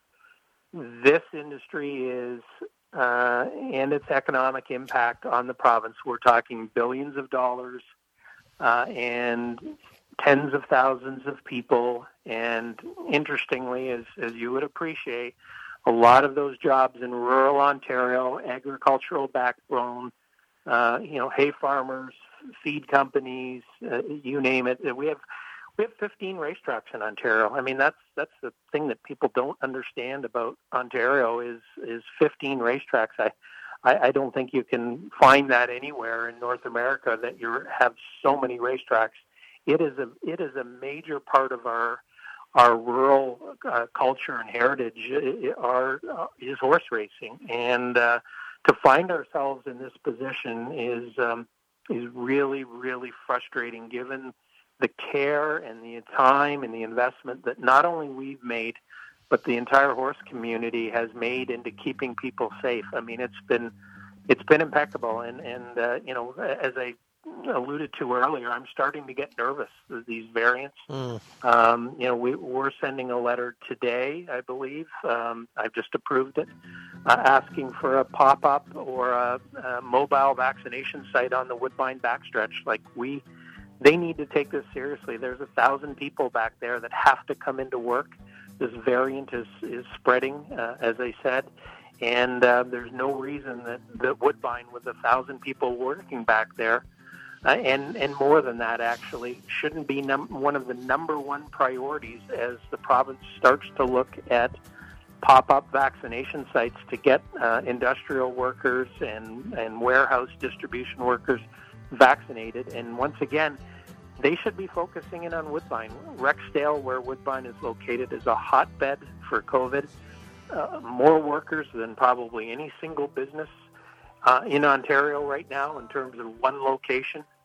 this industry is. Uh, and its economic impact on the province. We're talking billions of dollars uh, and tens of thousands of people. And interestingly, as, as you would appreciate, a lot of those jobs in rural Ontario, agricultural backbone, uh, you know, hay farmers, feed companies, uh, you name it. We have We have fifteen racetracks in Ontario. I mean, that's that's the thing that people don't understand about Ontario is is fifteen racetracks. I, I, I don't think you can find that anywhere in North America that you have so many racetracks. It is a it is a major part of our our rural uh, culture and heritage. It, our uh, is horse racing, and uh, to find ourselves in this position is um, is really really frustrating, given the care and the time and the investment that not only we've made, but the entire horse community has made into keeping people safe. I mean, it's been it's been impeccable, and and uh, you know, as I alluded to earlier, I'm starting to get nervous with these variants. Mm. Um, you know, we, we're sending a letter today, I believe. Um, I've just approved it, uh, asking for a pop-up or a, a mobile vaccination site on the Woodbine backstretch. Like we. They need to take this seriously. There's a thousand people back there that have to come into work. This variant is, is spreading, uh, as I said, and uh, there's no reason that, that Woodbine, with a thousand people working back there, uh, and, and more than that actually, shouldn't be num- one of the number one priorities as the province starts to look at pop-up vaccination sites to get uh, industrial workers and, and warehouse distribution workers vaccinated. And once again, they should be focusing in on Woodbine. Rexdale, where Woodbine is located, is a hotbed for COVID. Uh, more workers than probably any single business uh, in Ontario right now in terms of one location.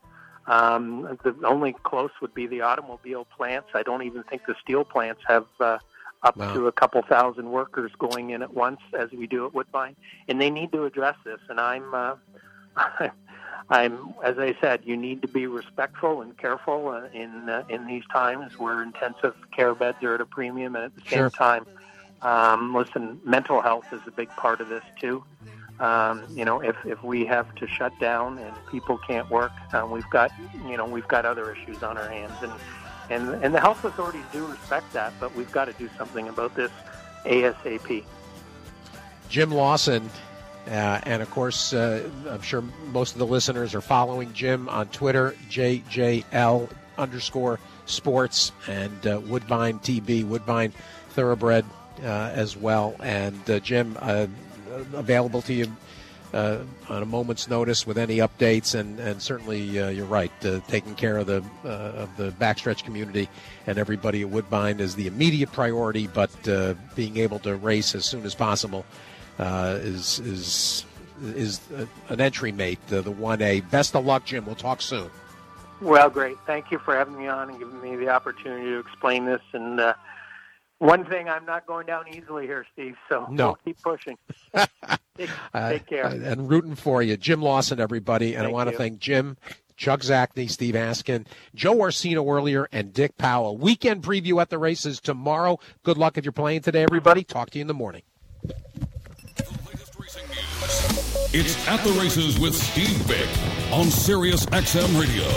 Um, the only close would be the automobile plants. I don't even think the steel plants have uh, up wow. to a couple thousand workers going in at once, as we do at Woodbine, and they need to address this. And I'm, uh, I'm, as I said, you need to be respectful and careful uh, in uh, in these times where intensive care beds are at a premium, and at the same Sure. time, um, listen, mental health is a big part of this too. Um, you know, if, if we have to shut down and people can't work, uh, we've got, you know, we've got other issues on our hands, and, and, and the health authorities do respect that, but we've got to do something about this ASAP. Jim Lawson, uh, and of course, uh, I'm sure most of the listeners are following Jim on Twitter, J J L underscore sports, and uh, Woodbine T V, Woodbine Thoroughbred uh, as well. And uh, Jim, uh, available to you uh, on a moment's notice with any updates, and, and certainly uh, you're right, uh, taking care of the uh, of the backstretch community and everybody at Woodbine is the immediate priority, but uh, being able to race as soon as possible uh, is is is an entry mate, uh, the one A. Best of luck, Jim. We'll talk soon. Well, great. Thank you for having me on and giving me the opportunity to explain this. And uh, one thing, I'm not going down easily here, Steve, so no. we'll keep pushing. take, uh, take care. And rooting for you. Jim Lawson, everybody. And Thank I want to you. thank Jim, Chuck Zachney, Steve Askin, Joe Orsino earlier, and Dick Powell. Weekend preview at the races tomorrow. Good luck if you're playing today, everybody. Talk to you in the morning. The latest racing news. It's At the Races with Steve Vick on Sirius X M Radio.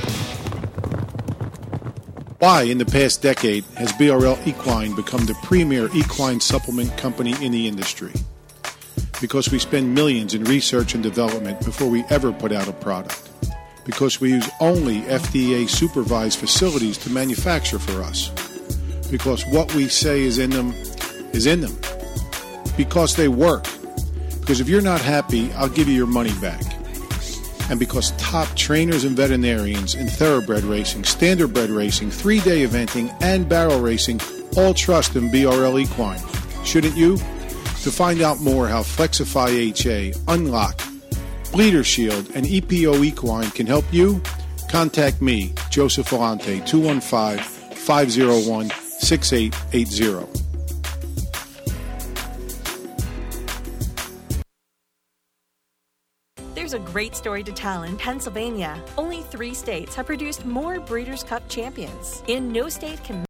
Why, in the past decade, has B R L Equine become the premier equine supplement company in the industry? Because we spend millions in research and development before we ever put out a product. Because we use only F D A-supervised facilities to manufacture for us. Because what we say is in them is in them. Because they work. Because if you're not happy, I'll give you your money back. And because top trainers and veterinarians in thoroughbred racing, standardbred racing, three-day eventing, and barrel racing all trust in B R L Equine. Shouldn't you? To find out more how Flexify H A, Unlock, Bleeder Shield, and E P O Equine can help you, contact me, Joseph Volante, two one five, five zero one, six eight eight zero. There's a great story to tell in Pennsylvania. Only three states have produced more Breeders' Cup champions. In no state can